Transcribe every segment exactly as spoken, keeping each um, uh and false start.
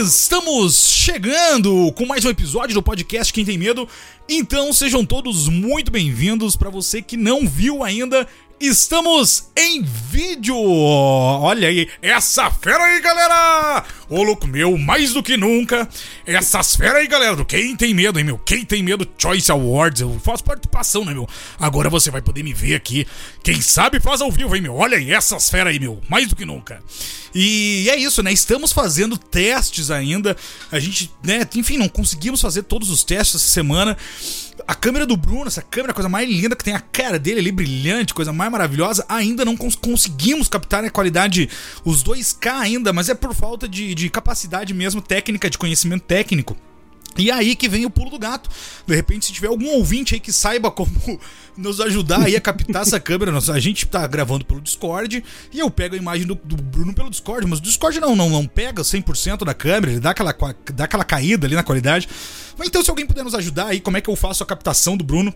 Estamos chegando com mais um episódio do podcast Quem Tem Medo. Então sejam todos muito bem-vindos. Para você que não viu ainda, estamos em vídeo. Olha aí, essa fera aí, galera. Ô, louco meu, mais do que nunca, essas feras aí, galera, do Quem Tem Medo, hein, meu? Quem Tem Medo Choice Awards. Eu faço participação, né, meu? Agora você vai poder me ver aqui. Quem sabe faz ao vivo, hein, meu? Olha aí, essas feras aí, meu, mais do que nunca. E é isso, né? Estamos fazendo testes ainda. A gente, né, enfim, não conseguimos fazer todos os testes essa semana. A câmera do Bruno, essa câmera, coisa mais linda, que tem a cara dele ali brilhante, coisa mais maravilhosa, ainda não cons- conseguimos captar a qualidade, os dois K ainda, mas é por falta de, de capacidade mesmo técnica, de conhecimento técnico. E aí que vem o pulo do gato. De repente, se tiver algum ouvinte aí que saiba como nos ajudar aí a captar essa câmera, a gente tá gravando pelo Discord e eu pego a imagem do, do Bruno pelo Discord, mas o Discord não, não, não pega cem por cento da câmera, ele dá aquela, dá aquela caída ali na qualidade. Mas então, se alguém puder nos ajudar aí, como é que eu faço a captação do Bruno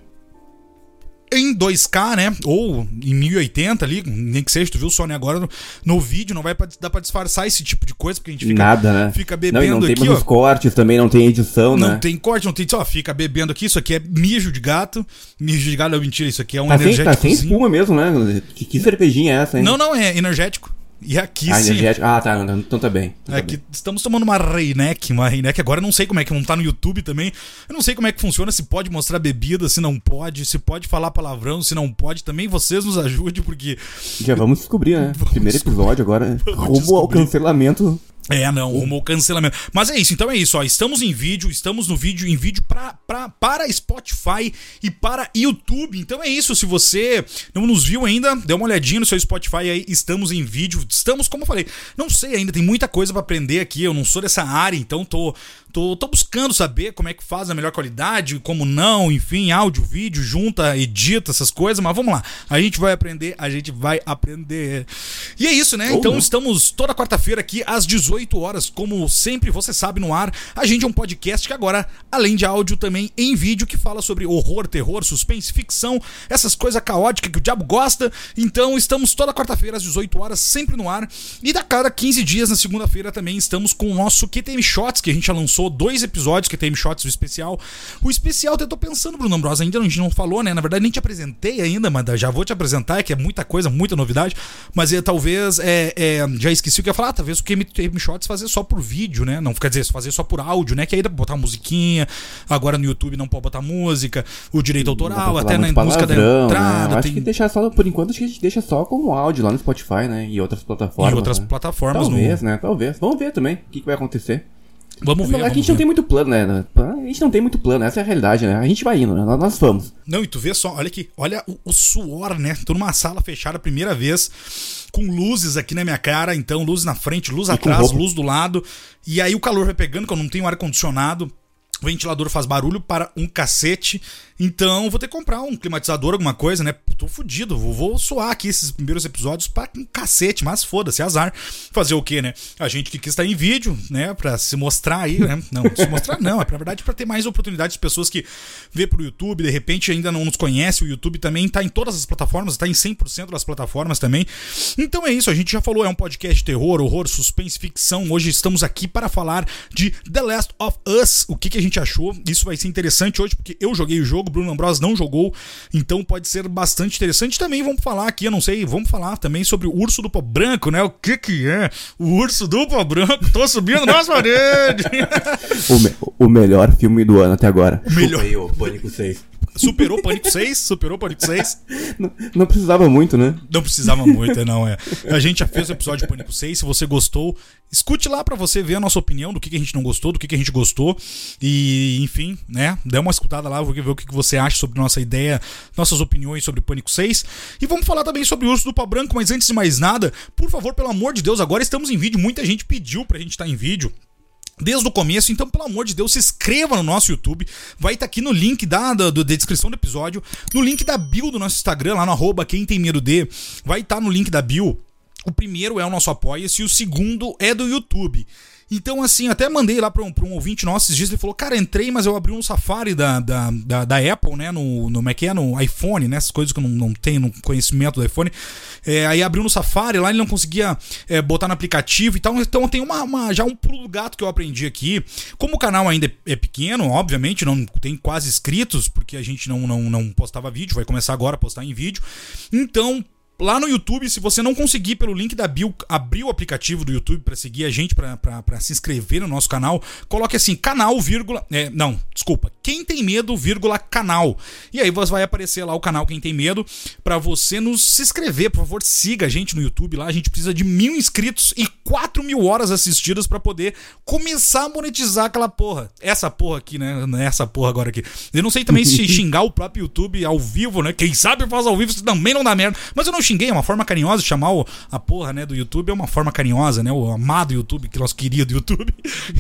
em dois K, né, ou em mil e oitenta ali, nem que seja, tu viu só, né, agora no, no vídeo não vai pra, dar pra disfarçar esse tipo de coisa, porque a gente fica, Nada, né? fica bebendo não, não tem aqui, mais ó. Os cortes também, não tem edição, Não né? tem corte, não tem, só fica bebendo aqui, isso aqui é mijo de gato, mijo de gato é mentira, isso aqui é um Tá sem, energético. tá sem espuma mesmo, né? Que, que cervejinha é essa, hein? Não, não, é energético. E aqui Ah, sim. energético. Ah, tá, então tá bem. Então tá Aqui bem. estamos tomando uma Reineck, uma Reineck, agora eu não sei como é que não tá no YouTube também. Eu não sei como é que funciona, se pode mostrar bebida, se não pode, se pode falar palavrão, se não pode. Também vocês nos ajudem, porque Já vamos descobrir, né? Vamos Primeiro episódio agora. Vamos Rumo ao descobrir. cancelamento. É, não, rumo ao cancelamento. Mas é isso, então é isso, ó. Estamos em vídeo, estamos no vídeo, em vídeo pra, pra, para Spotify e para YouTube. Então é isso, se você não nos viu ainda, dê uma olhadinha no seu Spotify aí, estamos em vídeo. Estamos, como eu falei, não sei ainda, tem muita coisa pra aprender aqui. Eu não sou dessa área, então tô, tô, tô buscando saber como é que faz a melhor qualidade, como não, enfim, áudio, vídeo, junta, edita, essas coisas. Mas vamos lá, a gente vai aprender, a gente vai aprender. E é isso, né? Ou Então não. estamos toda quarta-feira aqui às dezoito horas, como sempre você sabe, no ar. A gente é um podcast que agora, além de áudio, também em vídeo, que fala sobre horror, terror, suspense, ficção, essas coisas caóticas que o diabo gosta. Então estamos toda quarta-feira às dezoito horas, sempre no ar. E da cada quinze dias, na segunda-feira, também estamos com o nosso Q T M Shots, que a gente já lançou dois episódios, Q T M Shots, o especial. O especial, eu tô pensando, Bruno Ambrosa, ainda a gente não falou, né? Na verdade, nem te apresentei ainda, mas já vou te apresentar, é que é muita coisa, muita novidade. Mas é, talvez, é, é, já esqueci o que eu ia falar, talvez o Q T M Shots fazer só por vídeo, né? Não quer dizer, fazer só por áudio, né? Que aí dá pra botar musiquinha, agora no YouTube não pode botar música, o direito autoral, até na música da entrada. Né? Acho tem... que deixar só, por enquanto, acho que a gente deixa só como áudio lá no Spotify, né? E outras plataformas. E outras né? plataformas. Talvez, no... né? Talvez. Vamos ver também o que, que vai acontecer. Vamos ver. Aqui vamos a gente ver. não tem muito plano, né? A gente não tem muito plano, essa é a realidade, né? A gente vai indo, né? Nós, nós vamos. Não, e tu vê só, olha aqui, olha o, o suor, né? Tô numa sala fechada a primeira vez, com luzes aqui na minha cara, então luz na frente, luz E atrás, com roupa. luz do lado, e aí o calor vai pegando, que eu não tenho ar-condicionado, o ventilador faz barulho para um cacete, então vou ter que comprar um climatizador, alguma coisa, né? Tô fudido, vou, vou suar aqui esses primeiros episódios para um cacete, mas foda-se, azar. Fazer o quê, né? A gente que quis estar em vídeo, né? Pra se mostrar aí, né? Não, se mostrar não, é pra verdade pra ter mais oportunidades de pessoas que vê pro YouTube, de repente ainda não nos conhece, o YouTube também tá em todas as plataformas, tá em cem por cento das plataformas também. Então é isso, a gente já falou, é um podcast de terror, horror, suspense, ficção. Hoje estamos aqui para falar de The Last of Us, o que, que a gente achou. Isso vai ser interessante hoje, porque eu joguei o jogo, Bruno Ambrosa não jogou, então pode ser bastante interessante. Também vamos falar aqui, eu não sei, vamos falar também sobre o Urso do Pó Branco, né? O que que é? O Urso do Pó Branco, tô subindo nas paredes. O, me- o melhor filme do ano até agora. O melhor. Chupa aí, ô, Pânico seis. Superou Pânico seis, superou Pânico seis. Não, não precisava muito, né? Não precisava muito, não é. A gente já fez o episódio de Pânico seis, se você gostou, escute lá pra você ver a nossa opinião do que, que a gente não gostou, do que, que a gente gostou. E, enfim, né, dê uma escutada lá, vou ver o que, que você acha sobre nossa ideia, nossas opiniões sobre Pânico seis. E vamos falar também sobre o Urso do Pó Branco, mas antes de mais nada, por favor, pelo amor de Deus, agora estamos em vídeo, muita gente pediu pra gente estar em vídeo desde o começo, então pelo amor de Deus, se inscreva no nosso YouTube, vai estar aqui no link da, da, da descrição do episódio, no link da bio do nosso Instagram, lá no arroba quem tem medo de, vai estar no link da bio. O primeiro é o nosso Apoia-se e o segundo é do YouTube. Então, assim, até mandei lá pra um, pra um ouvinte nosso esses dias, ele falou, cara, entrei, mas eu abri um Safari da, da, da, da Apple, né, no, no, como é que é, no iPhone, né, essas coisas que eu não, não tenho no conhecimento do iPhone, é, aí abriu no Safari, lá ele não conseguia é, botar no aplicativo e tal, então tem uma, uma, já um pulo do gato que eu aprendi aqui. Como o canal ainda é, é pequeno, obviamente, não tem quase inscritos, porque a gente não, não, não postava vídeo, vai começar agora a postar em vídeo, então... Lá no YouTube, se você não conseguir pelo link da bio abrir o aplicativo do YouTube para seguir a gente, para se inscrever no nosso canal, coloque assim, canal, vírgula, é, não, desculpa, Quem Tem Medo, vírgula, canal. E aí vai aparecer lá o canal Quem Tem Medo para você nos se inscrever, por favor, siga a gente no YouTube lá, a gente precisa de mil inscritos e quatro mil horas assistidas para poder começar a monetizar aquela porra. Essa porra aqui, né, essa porra agora aqui. Eu não sei também se xingar o próprio YouTube ao vivo, né, quem sabe faz ao vivo, também não dá merda, mas eu não xinguei, é uma forma carinhosa de chamar o, a porra, né, do YouTube, é uma forma carinhosa, né, o amado YouTube, que nosso querido YouTube.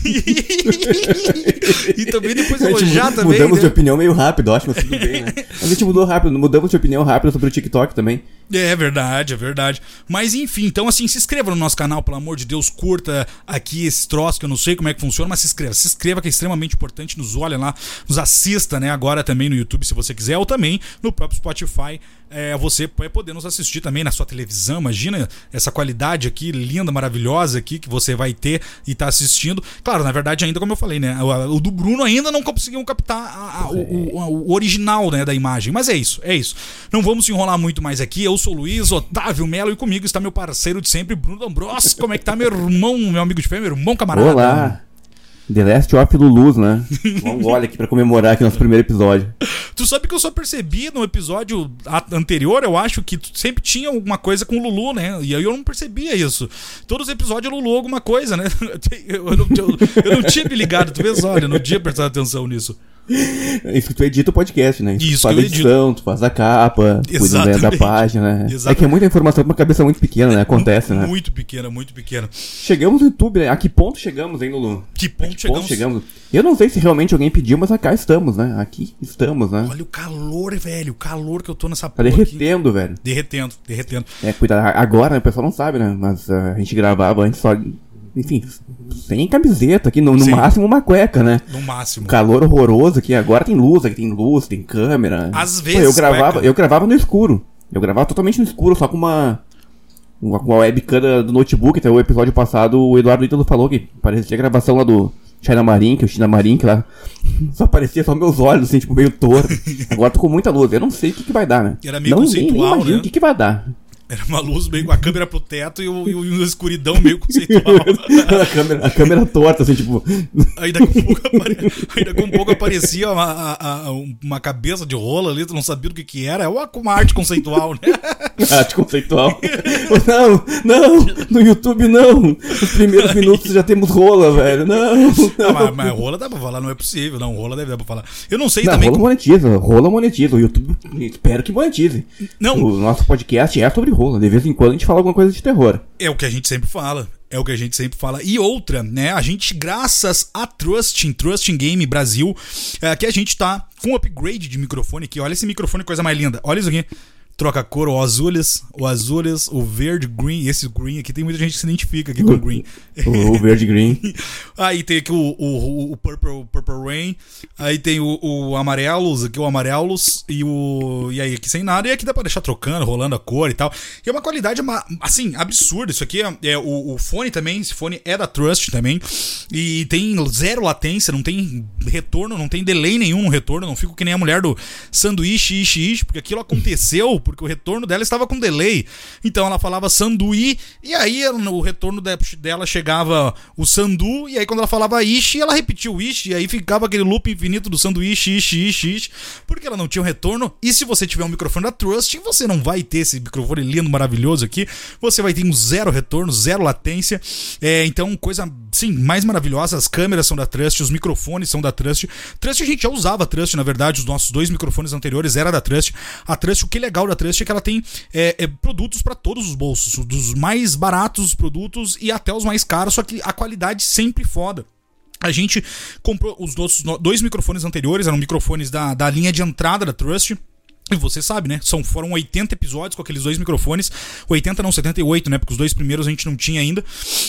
E, e também depois elogiar também. Mudamos né? de opinião meio rápido, acho, mas tudo bem, né? A gente mudou rápido, mudamos de opinião rápido sobre o TikTok também. É verdade, é verdade. Mas enfim, então assim, se inscreva no nosso canal, pelo amor de Deus, curta aqui esse troço, que eu não sei como é que funciona, mas se inscreva, se inscreva que é extremamente importante, nos olha lá, nos assista, né, agora também no YouTube, se você quiser, ou também no próprio Spotify, é, você vai poder nos assistir também na sua televisão, imagina essa qualidade aqui, linda, maravilhosa aqui, que você vai ter e tá assistindo. Claro, na verdade, ainda como eu falei, né, o, o do Bruno ainda não conseguiu captar a, a, o, o, o original, né, da imagem, mas é isso, é isso. Não vamos se enrolar muito mais aqui, eu sou o Luiz Otávio Melo e comigo está meu parceiro de sempre, Bruno D'Ambrosio. Como é que tá, meu irmão, meu amigo de fé, meu irmão camarada? Olá! The Last of Lulus, né? Vamos olha aqui pra comemorar aqui nosso primeiro episódio. Tu sabe que eu só percebi no episódio anterior, eu acho que sempre tinha alguma coisa com o Lulu, né? E aí eu não percebia isso. Todos os episódios Lulu alguma coisa, né? Eu, eu, não, eu, eu não tinha me ligado, tu vês, olha, não tinha prestado atenção nisso. Isso que tu edita o podcast, né? Isso, tu faz a edição, tu faz a capa, cuida da página, né? Exatamente. É que é muita informação pra uma cabeça muito pequena, né? Acontece, muito, né? Muito pequena, muito pequena. Chegamos no YouTube, né? A que ponto chegamos, hein, Lulu? Que ponto, que chegamos? ponto chegamos? Eu não sei se realmente alguém pediu, mas cá estamos, né? Aqui estamos, né? Olha o calor, velho, o calor que eu tô nessa porra. Tá derretendo, aqui. velho. Derretendo, derretendo. É, cuidado. Agora, né, o pessoal não sabe, né? Mas uh, a gente gravava antes só... Enfim, sem camiseta aqui, no, no máximo uma cueca, né? No máximo. Calor horroroso aqui, agora tem luz, aqui tem luz, tem câmera. Às vezes, Pô, eu gravava, eu gravava no escuro. Eu gravava totalmente no escuro, só com uma uma, uma webcam do notebook. Até o episódio passado, o Eduardo Ítalo falou que parecia a gravação lá do China Marink, o China Marink lá. Só aparecia só meus olhos, assim, tipo, meio torto. Agora tô com muita luz, eu não sei o que que vai dar, né? Era meio não, conceitual, nem, nem imagino né? o que que vai dar. Era uma luz meio com a câmera pro teto e, o, e uma escuridão meio conceitual. a, câmera, a câmera torta, assim, tipo. Aí daqui a pouco, apare... Aí daqui a um pouco aparecia uma, a, a, uma cabeça de rola ali, tu não sabia do que que era. É uma, uma arte conceitual, né? Arte conceitual. Não, não, no YouTube não. Os primeiros minutos já temos rola, velho. Não, não. não mas, mas rola dá pra falar, não é possível. Não, rola deve dar pra falar. Eu não sei não, também. Rola como... monetiza, rola monetiza. O YouTube, espero que monetize. Não. O nosso podcast é sobre rola. De vez em quando a gente fala alguma coisa de terror. É o que a gente sempre fala. É o que a gente sempre fala. E outra, né? A gente, graças a Trusting, Trusting Game Brasil, é, que a gente tá com upgrade de microfone aqui. Olha esse microfone, coisa mais linda. Olha isso aqui. Troca a cor, o azules, o azules, o verde, green. Esse green aqui, tem muita gente que se identifica aqui com o green. O, o verde green. Aí tem aqui o, o, o purple, purple rain. Aí tem o, o amarelos, aqui o amarelos. E o. E aí aqui sem nada. E aqui dá pra deixar trocando, rolando a cor e tal. E é uma qualidade, assim, absurda. Isso aqui é, é o, o fone também. Esse fone é da Trust também. E tem zero latência, não tem retorno, não tem delay nenhum no retorno. Não fico que nem a mulher do sanduíche, ishi, ishi, porque aquilo aconteceu. Porque o retorno dela estava com delay. Então ela falava sanduí, e aí o retorno dela chegava o sandu, e aí quando ela falava ishi, ela repetia o ishi, e aí ficava aquele loop infinito do sanduíche, ishi, ishi, ishi, porque ela não tinha um retorno. E se você tiver um microfone da Trust, você não vai ter esse microfone lindo, maravilhoso aqui. Você vai ter um zero retorno, zero latência. É, então, coisa, sim, mais maravilhosa. As câmeras são da Trust, os microfones são da Trust. Trust, a gente já usava a Trust, na verdade, os nossos dois microfones anteriores era da Trust. A Trust, o que é legal da Trust é que ela tem é, é, produtos para todos os bolsos, dos mais baratos produtos e até os mais caros, só que a qualidade sempre foda. A gente comprou os nossos dois microfones anteriores, eram microfones da, da linha de entrada da Trust. E você sabe, né? São, foram oitenta episódios com aqueles dois microfones. oitenta não, setenta e oito, né? Porque os dois primeiros a gente não tinha ainda.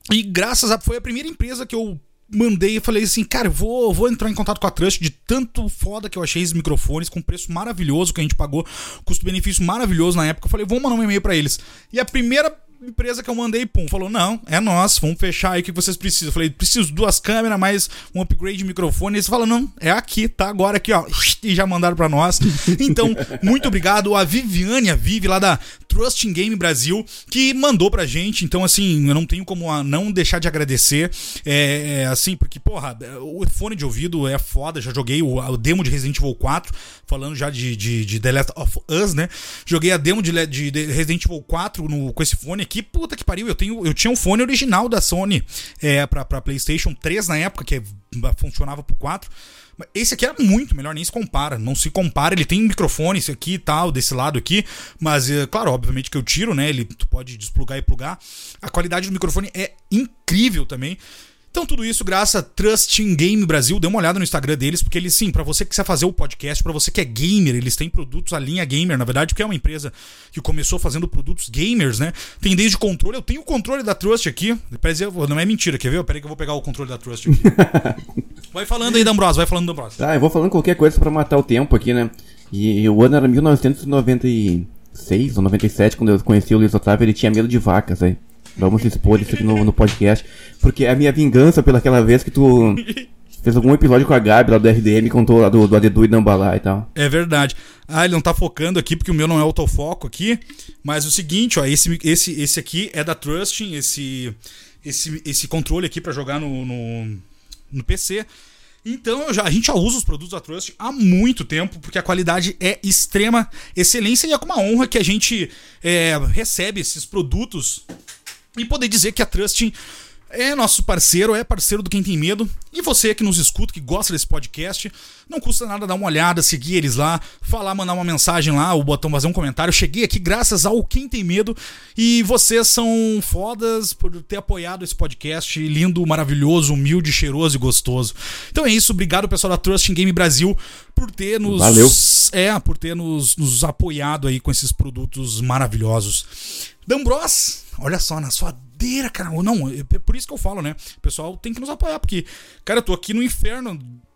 E graças a... Foi a primeira empresa que eu mandei e falei assim, cara, eu vou, vou entrar em contato com a Trust, de tanto foda que eu achei esses microfones, com preço maravilhoso que a gente pagou, custo-benefício maravilhoso na época. Eu falei, vou mandar um e-mail pra eles. E a primeira empresa que eu mandei, pum, falou, não, é nós, vamos fechar aí o que vocês precisam. Eu falei, preciso de duas câmeras, mais um upgrade de microfone. E eles falaram, não, é aqui, tá agora aqui, ó. E já mandaram pra nós. Então, muito obrigado a Viviane, a Vivi, lá da Trusting Game Brasil, que mandou pra gente. Então, assim, eu não tenho como a não deixar de agradecer. É, é assim, porque, porra, o fone de ouvido é foda. Já joguei o, o demo de Resident Evil quatro, falando já de, de, de The Last of Us, né? Joguei a demo de, de, de Resident Evil quatro no, com esse fone aqui. Puta que pariu, eu, tenho, eu tinha um fone original da Sony é, pra, pra PlayStation três na época, que funcionava pro quatro. Esse aqui era muito melhor, nem se compara, não se compara. Ele tem um microfone, esse aqui e tal, desse lado aqui, mas, é, claro, obviamente que eu tiro, né? Ele, tu pode desplugar e plugar. A qualidade do microfone é incrível também. Então tudo isso graças a Trusting Game Brasil. Dê uma olhada no Instagram deles, porque eles, sim, pra você que quiser fazer o podcast, pra você que é gamer, eles têm produtos, a linha gamer, na verdade, porque é uma empresa que começou fazendo produtos gamers, né? Tem desde controle, eu tenho o controle da Trust aqui, não é mentira, quer ver? Peraí que eu vou pegar o controle da Trust aqui. Vai falando aí, D'Ambrosio, vai falando, D'Ambrosio. Tá, eu vou falando qualquer coisa pra matar o tempo aqui, né? E o ano era mil novecentos e noventa e seis ou noventa e sete, quando eu conheci o Luiz Otávio, ele tinha medo de vacas, aí. Vamos expor isso aqui no, no podcast. Porque é a minha vingança pelaquela vez que tu fez algum episódio com a Gabi lá do R D M, contou lá do, do Adedu e Dambalá e tal. É verdade. Ah, ele não tá focando aqui porque o meu não é autofoco aqui. Mas o seguinte, ó, esse, esse, esse aqui é da Trusting, esse, esse, esse controle aqui pra jogar no, no, no P C. Então eu já, a gente já usa os produtos da Trust há muito tempo, porque a qualidade é extrema excelência e é com uma honra que a gente é, recebe esses produtos e poder dizer que a Trusting é nosso parceiro, é parceiro do Quem Tem Medo. E você que nos escuta, que gosta desse podcast, não custa nada dar uma olhada, seguir eles lá, falar, mandar uma mensagem lá, o botão fazer um comentário. Eu cheguei aqui graças ao Quem Tem Medo e vocês são fodas por ter apoiado esse podcast lindo, maravilhoso, humilde, cheiroso e gostoso. Então é isso, obrigado pessoal da Trusting Game Brasil por ter nos, Valeu. É, por ter nos, nos apoiado aí com esses produtos maravilhosos. D'Ambros, olha só, na sua cara, não, é por isso que eu falo, né? O pessoal tem que nos apoiar, porque, cara, eu tô aqui no inferno,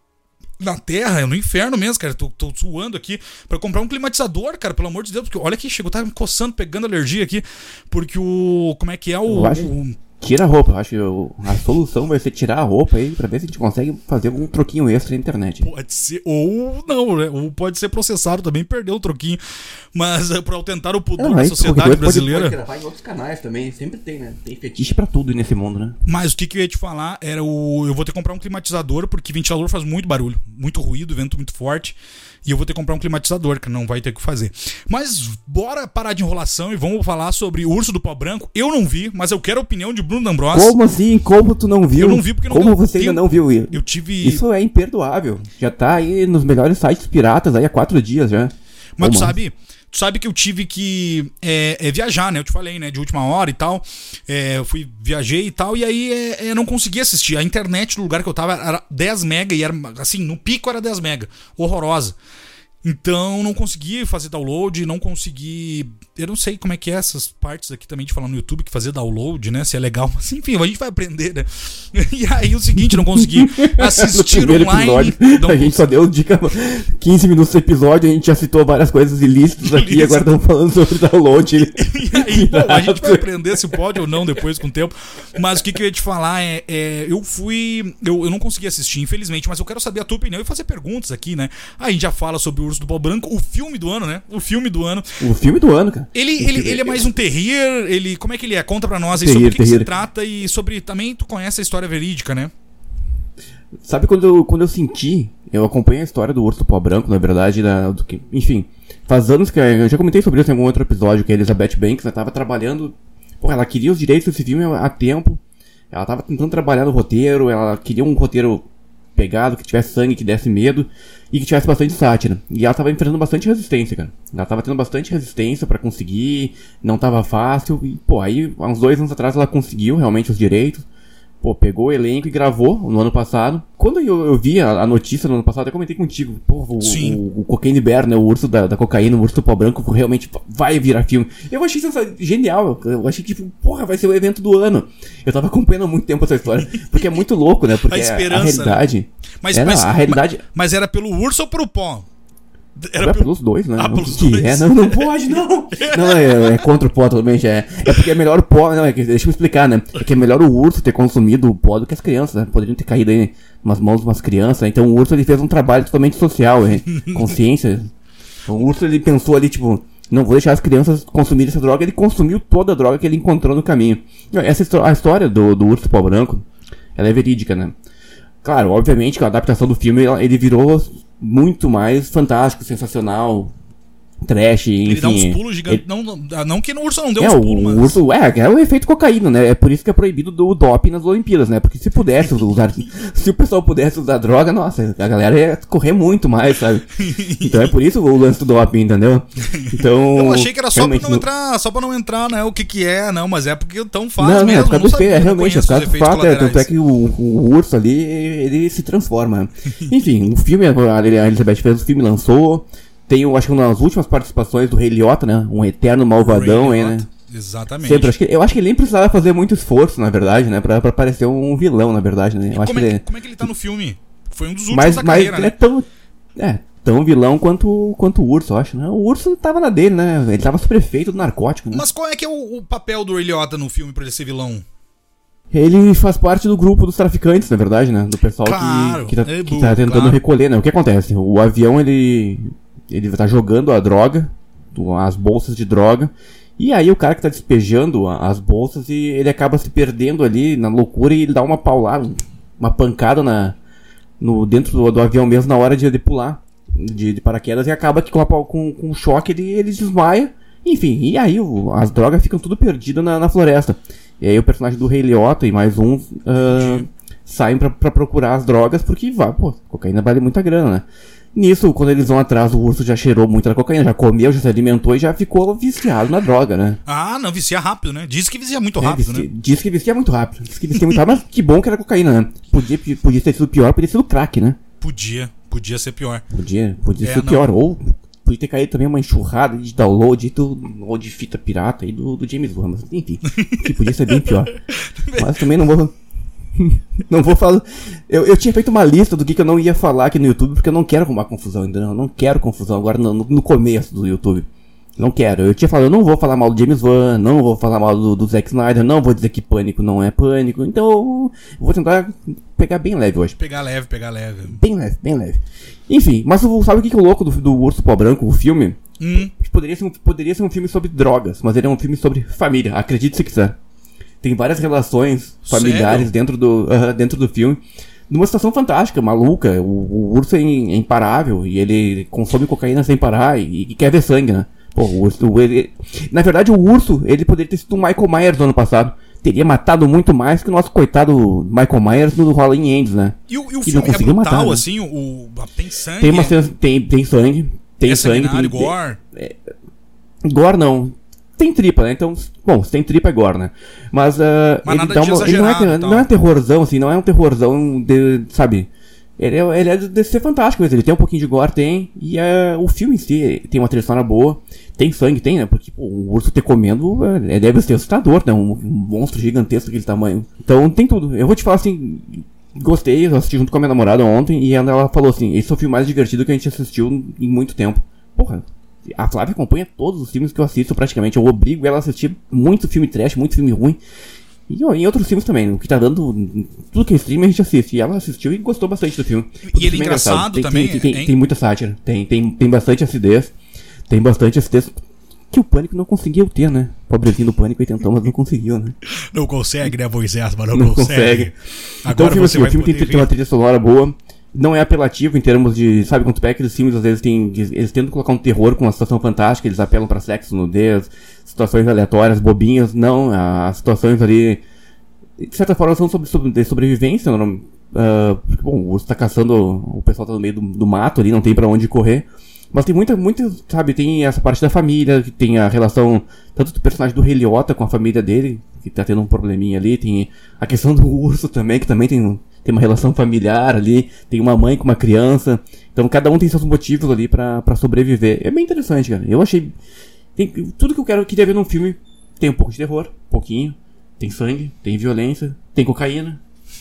na terra, é no inferno mesmo, cara. Tô, tô suando aqui pra comprar um climatizador, cara, pelo amor de Deus, porque olha que chegou, tá me coçando, pegando alergia aqui, porque o, como é que é o... Eu acho... o Tira a roupa, eu acho que eu, a solução vai ser tirar a roupa aí pra ver se a gente consegue fazer um troquinho extra na internet. Pode ser, ou não, né? Ou pode ser processado também, perder um troquinho. Mas é pra tentar o pudor não, da aí, sociedade brasileira. Pode, pode gravar em outros canais também, sempre tem, né? Tem fetiche pra tudo nesse mundo, né? Mas o que, que eu ia te falar era o. Eu vou ter que comprar um climatizador, porque ventilador faz muito barulho, muito ruído, vento muito forte. E eu vou ter que comprar um climatizador, que não vai ter o que fazer. Mas bora parar de enrolação e vamos falar sobre o Urso do Pau Branco. Eu não vi, mas eu quero a opinião de Bruno D'Ambros. Como assim? Como tu não viu? Eu não vi porque não Como deu você tempo. ainda não viu? Eu tive... Isso é imperdoável. Já tá aí nos melhores sites piratas aí há quatro dias já. Mas Ô, tu mano. sabe... Tu sabe que eu tive que é, é, viajar, né? Eu te falei, né? De última hora e tal. É, eu fui, viajei e tal. E aí é, é, não consegui assistir. A internet no lugar que eu tava era dez mega. E era assim, no pico era dez mega. Horrorosa. Então não consegui fazer download, não consegui... Eu não sei como é que é essas partes aqui também de falar no YouTube, que fazer download, né? Se é legal, mas enfim, a gente vai aprender, né? E aí o seguinte, não consegui assistir no online. Episódio, Não a gente consegui. só deu dica quinze minutos do episódio, a gente já citou várias coisas ilícitas aqui, Ilícito. agora estamos falando sobre download. E aí, bom, a gente vai aprender se pode ou não depois com o tempo. Mas o que, que eu ia te falar é, é eu fui, eu, eu não consegui assistir, infelizmente, mas eu quero saber a tua opinião e fazer perguntas aqui, né? Aí a gente já fala sobre o Urso do Pau Branco, o filme do ano, né? O filme do ano. O filme do ano, cara. Ele, O ele, filme- ele é mais um terrir, ele, como é que ele é? Conta pra nós aí Terrir, sobre o que, que se terrir. trata e sobre, também tu conhece a história verídica, né? Sabe quando eu, quando eu senti, eu acompanho a história do Urso do Pau Branco, na verdade, da, do que, enfim, faz anos que, eu já comentei sobre isso em algum outro episódio, que a Elizabeth Banks, né, tava trabalhando, pô, ela queria os direitos desse filme há tempo, ela tava tentando trabalhar no roteiro, ela queria um roteiro pegado, que tivesse sangue, que desse medo, e que tivesse bastante sátira, e ela tava enfrentando bastante resistência, cara, ela tava tendo bastante resistência pra conseguir, não tava fácil, e pô, aí, há uns dois anos atrás ela conseguiu realmente os direitos. pô, pegou o elenco e gravou no ano passado. Quando eu, eu vi a, a notícia no ano passado, eu comentei contigo, pô, o, o, o Cocaine Bear, né, o urso da, da cocaína, o urso do pau branco, realmente vai virar filme. Eu achei isso genial, eu achei que, tipo, porra, vai ser o evento do ano. Eu tava acompanhando há muito tempo essa história, porque é muito louco, né, porque a, esperança, a realidade... Né? Mas, é, mas, não, a realidade... mas, mas era pelo urso ou pelo pó? Era pelo... pelos dois, né? Ah, não, pelos dois. É, não, não pode, não. Não, é, é contra o pó totalmente. É, é porque é melhor o pó, não, é que, deixa eu explicar, né? É que é melhor o urso ter consumido o pó do que as crianças, né? Poderiam ter caído aí nas mãos de umas crianças. Então o urso ele fez um trabalho totalmente social, hein? Consciência. O urso ele pensou ali, tipo, não vou deixar as crianças consumirem essa droga. Ele consumiu toda a droga que ele encontrou no caminho. Essa a história do, do urso pó branco, ela é verídica, né? Claro, obviamente que a adaptação do filme ele virou muito mais fantástico, sensacional, trash, enfim. Ele dá uns pulos gigantes. Ele... Não, não que no urso não deu é, uns o, pulos, mas... O urso, é, é o efeito cocaína, né? É por isso que é proibido do doping nas Olimpíadas, né? Porque se pudesse usar... se o pessoal pudesse usar droga, nossa, a galera ia correr muito mais, sabe? Então é por isso o lance do doping, entendeu? Então... Eu achei que era só pra não no... entrar, só pra não entrar, né? O que que é, não, mas é porque tão fácil não, mesmo. Não, é por causa do efeito, é realmente, é por causa do fato, é, tanto é que o, o urso ali, ele se transforma. Enfim, o filme, a Elizabeth fez o filme, lançou... Tem, eu acho que uma das últimas participações do Rei Liotta, né? Um eterno malvadão aí, né? Exatamente. Sempre, acho que, eu acho que ele nem precisava fazer muito esforço, na verdade, né? Pra, pra parecer um vilão, na verdade, né? Eu acho como, que é, ele... como é que ele tá no filme? Foi um dos últimos mas, da mas carreira, ele né? é tão... É, tão vilão quanto, quanto o urso, eu acho, né? O urso tava na dele, né? Ele tava prefeito do narcótico, né? Mas qual é que é o, o papel do Rei Liotta no filme pra ele ser vilão? Ele faz parte do grupo dos traficantes, na verdade, né? Do pessoal claro, que, que, tá, é que tá tentando claro. recolher, né? O que acontece? O avião, ele... Ele tá jogando a droga, as bolsas de droga, e aí o cara que tá despejando as bolsas, e ele acaba se perdendo ali na loucura, e ele dá uma paulada, uma pancada na, no, dentro do, do avião mesmo na hora de, de pular de, de paraquedas, e acaba que com, a, com, com o choque ele, ele desmaia, enfim, e aí o, as drogas ficam tudo perdidas na, na floresta. E aí o personagem do Rei Liotta e mais um uh, saem pra, pra procurar as drogas, porque, vai, pô, cocaína vale muita grana, né? Nisso, quando eles vão atrás, o urso já cheirou muito da cocaína, já comeu, já se alimentou e já ficou viciado na droga, né? Ah, não, vicia rápido, né? Diz que vicia muito é, rápido, vicia, né? Diz que vicia muito rápido. Diz que vicia muito rápido, mas que bom que era cocaína, né? Podia, podia ter sido pior, podia ter sido crack, né? Podia, podia ser pior. Podia, podia é, ser não. pior. Ou podia ter caído também uma enxurrada de download do, ou de fita pirata aí do, do James Wan, mas enfim, que podia ser bem pior. Mas também não vou... Não vou falar. Eu, eu tinha feito uma lista do que, que eu não ia falar aqui no YouTube, porque eu não quero arrumar confusão ainda. Eu não quero confusão agora no, no começo do YouTube. Não quero. Eu tinha falado, eu não vou falar mal do James Wan, não vou falar mal do, do Zack Snyder, não vou dizer que Pânico não é Pânico. Então eu vou tentar pegar bem leve hoje. Pegar leve, pegar leve. Bem leve, bem leve. Enfim, mas sabe o que, que é o louco do, do Urso Pó Branco, o filme? Hum. Poderia ser, um, poderia ser um filme sobre drogas, mas ele é um filme sobre família, acredite se quiser. Tem várias relações familiares dentro do, uh, dentro do filme. Numa situação fantástica, maluca. O, o urso é, in, é imparável e ele consome cocaína sem parar e, e quer ver sangue, né? Pô, o urso, ele... Na verdade, o urso, ele poderia ter sido o Michael Myers no ano passado. Teria matado muito mais que o nosso coitado Michael Myers no Halloween Ends, né? E o, e o que filme não é brutal, matar, né? assim? O, o, tem sangue? Tem, uma, tem, tem sangue. Tem é sangue. Tem, gore? É, gore não. Tem tripa, né? Então, bom, se tem tripa é gore, né? Mas, uh, Mas ele, nada dá de uma, ele não, é, tal. não é um terrorzão, assim, não é um terrorzão de, sabe? Ele é, ele é de ser fantástico, ele tem um pouquinho de gore, tem, e uh, o filme em si tem uma trilha sonora boa, tem sangue, tem, né? Porque, pô, o urso ter comendo, uh, deve ser assustador, né? Um, um monstro gigantesco daquele tamanho. Então, tem tudo. Eu vou te falar assim, gostei, eu assisti junto com a minha namorada ontem, e ela, ela falou assim, esse é o filme mais divertido que a gente assistiu em muito tempo. Porra. A Flávia acompanha todos os filmes que eu assisto praticamente. Eu obrigo ela a assistir muito filme trash, muito filme ruim. E ó, em outros filmes também. O que tá dando. Tudo que é stream a gente assiste. E ela assistiu e gostou bastante do filme. E ele é engraçado, engraçado. Tem, também. Tem, tem, tem muita sátira. Tem, tem, tem bastante acidez. Tem bastante acidez. Que o Pânico não conseguiu ter, né? Pobrezinho do Pânico e tentou, mas não conseguiu, né? Não consegue, né, Moisés? Mas não, não consegue. consegue. Agora então o filme, assim, o filme tem, tem uma trilha sonora boa. Não é apelativo em termos de, sabe, quando tu pega aqueles filmes, às vezes tem, eles tentam colocar um terror com uma situação fantástica, eles apelam pra sexo, nudez, situações aleatórias, bobinhas, não, as situações ali, de certa forma são sobre, sobre de sobrevivência, não, uh, bom, o urso tá caçando, o pessoal tá no meio do, do mato ali, não tem pra onde correr, mas tem muita, muita, sabe, tem essa parte da família, tem a relação, tanto do personagem do Rei Liotta com a família dele, que tá tendo um probleminha ali. Tem a questão do urso também, que também tem, tem uma relação familiar ali. Tem uma mãe com uma criança. Então cada um tem seus motivos ali pra, pra sobreviver. É bem interessante, cara. Eu achei... Tem, tudo que eu quero, eu queria ver num filme tem um pouco de terror, um pouquinho. Tem sangue, tem violência, tem cocaína.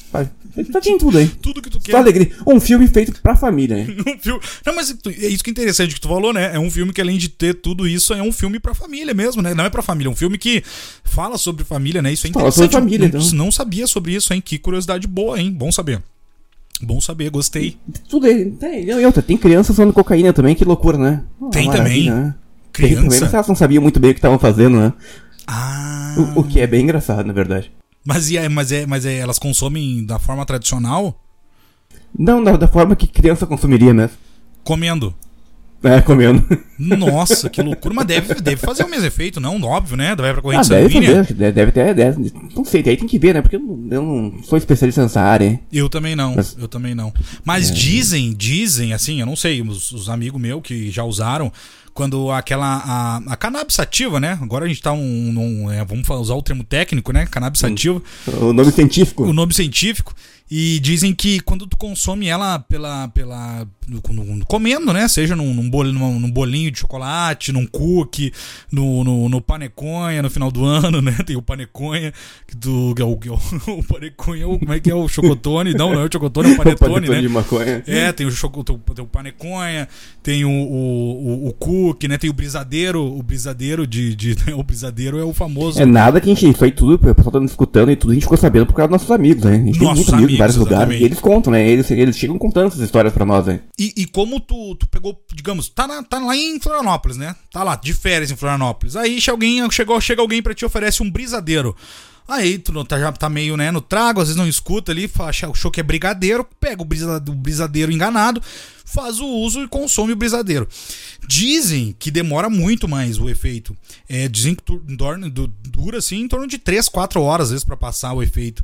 Tá tem tudo aí. Tudo que tu quer. Só alegria. Um filme feito pra família, hein? Um filme... Não, mas é isso que é interessante que tu falou, né? É um filme que, além de ter tudo isso, é um filme pra família mesmo, né? Não é pra família, é um filme que fala sobre família, né? Isso é Fala interessante. sobre família, não, então. não sabia sobre isso, hein? Que curiosidade boa, hein? Bom saber. Bom saber, gostei. Tudo aí. Tem, e outra, tem crianças usando cocaína também, que loucura, né? Tem também. Né? Criança. Tem também, mas elas não sabiam muito bem o que estavam fazendo, né? Ah. O, o que é bem engraçado, na verdade. Mas, e é, mas, é, mas é, elas consomem da forma tradicional? Não, da, da forma que criança consumiria mesmo. Comendo. É, comendo. Nossa, que loucura. Mas deve, deve fazer o mesmo efeito, não? Óbvio, né? Vai pra corrente Ah, deve sanguínea. fazer, deve, deve ter, deve, não sei, aí tem que ver, né? Porque eu não, eu não sou especialista nessa área, hein? Eu também não, Mas- eu também não. Mas É. dizem, dizem, assim, eu não sei, os, os amigos meus que já usaram, quando aquela, a, a cannabis sativa, né? Agora a gente tá um, num, é, vamos fa- usar o termo técnico, né? Cannabis sativa, O nome científico. o nome científico. E dizem que quando tu consome ela pela, pela no- no- comendo, né? Seja num, num, bol, num, num bolinho de chocolate, num cookie, no, no, no paneconha no final do ano, né? Tem o paneconha, que do, que é o, que é o, o paneconha, o- como é que é o chocotone? Não, não é o chocotone, é o panetone, Panetone né? de maconha. É, tem o, choco, tem, o, tem o paneconha, tem o, o, o, o cookie, né? Tem o brisadeiro, o brisadeiro de, de o brisadeiro é o famoso. É nada que a gente, isso aí tudo, o pessoal tá nos escutando e tudo, a gente ficou sabendo por causa dos nossos amigos, né? A gente tem Nossos muitos amigos em vários amigos, lugares exatamente. e eles contam, né? Eles, eles chegam contando essas histórias pra nós, né? E, e como tu, tu pegou, digamos, tá, na, tá lá em Florianópolis, né? Tá lá, de férias em Florianópolis. Aí chega alguém, chegou, chega alguém pra te oferece um brisadeiro. Aí tu não tá, já tá meio, né, no trago, às vezes não escuta ali, fala, achou que é brigadeiro, pega o brisa- o brisadeiro enganado, faz o uso e consome o brisadeiro. Dizem que demora muito mais o efeito. É, dizem que tu- dorme- du- dura assim em torno de três, quatro horas às vezes pra passar o efeito.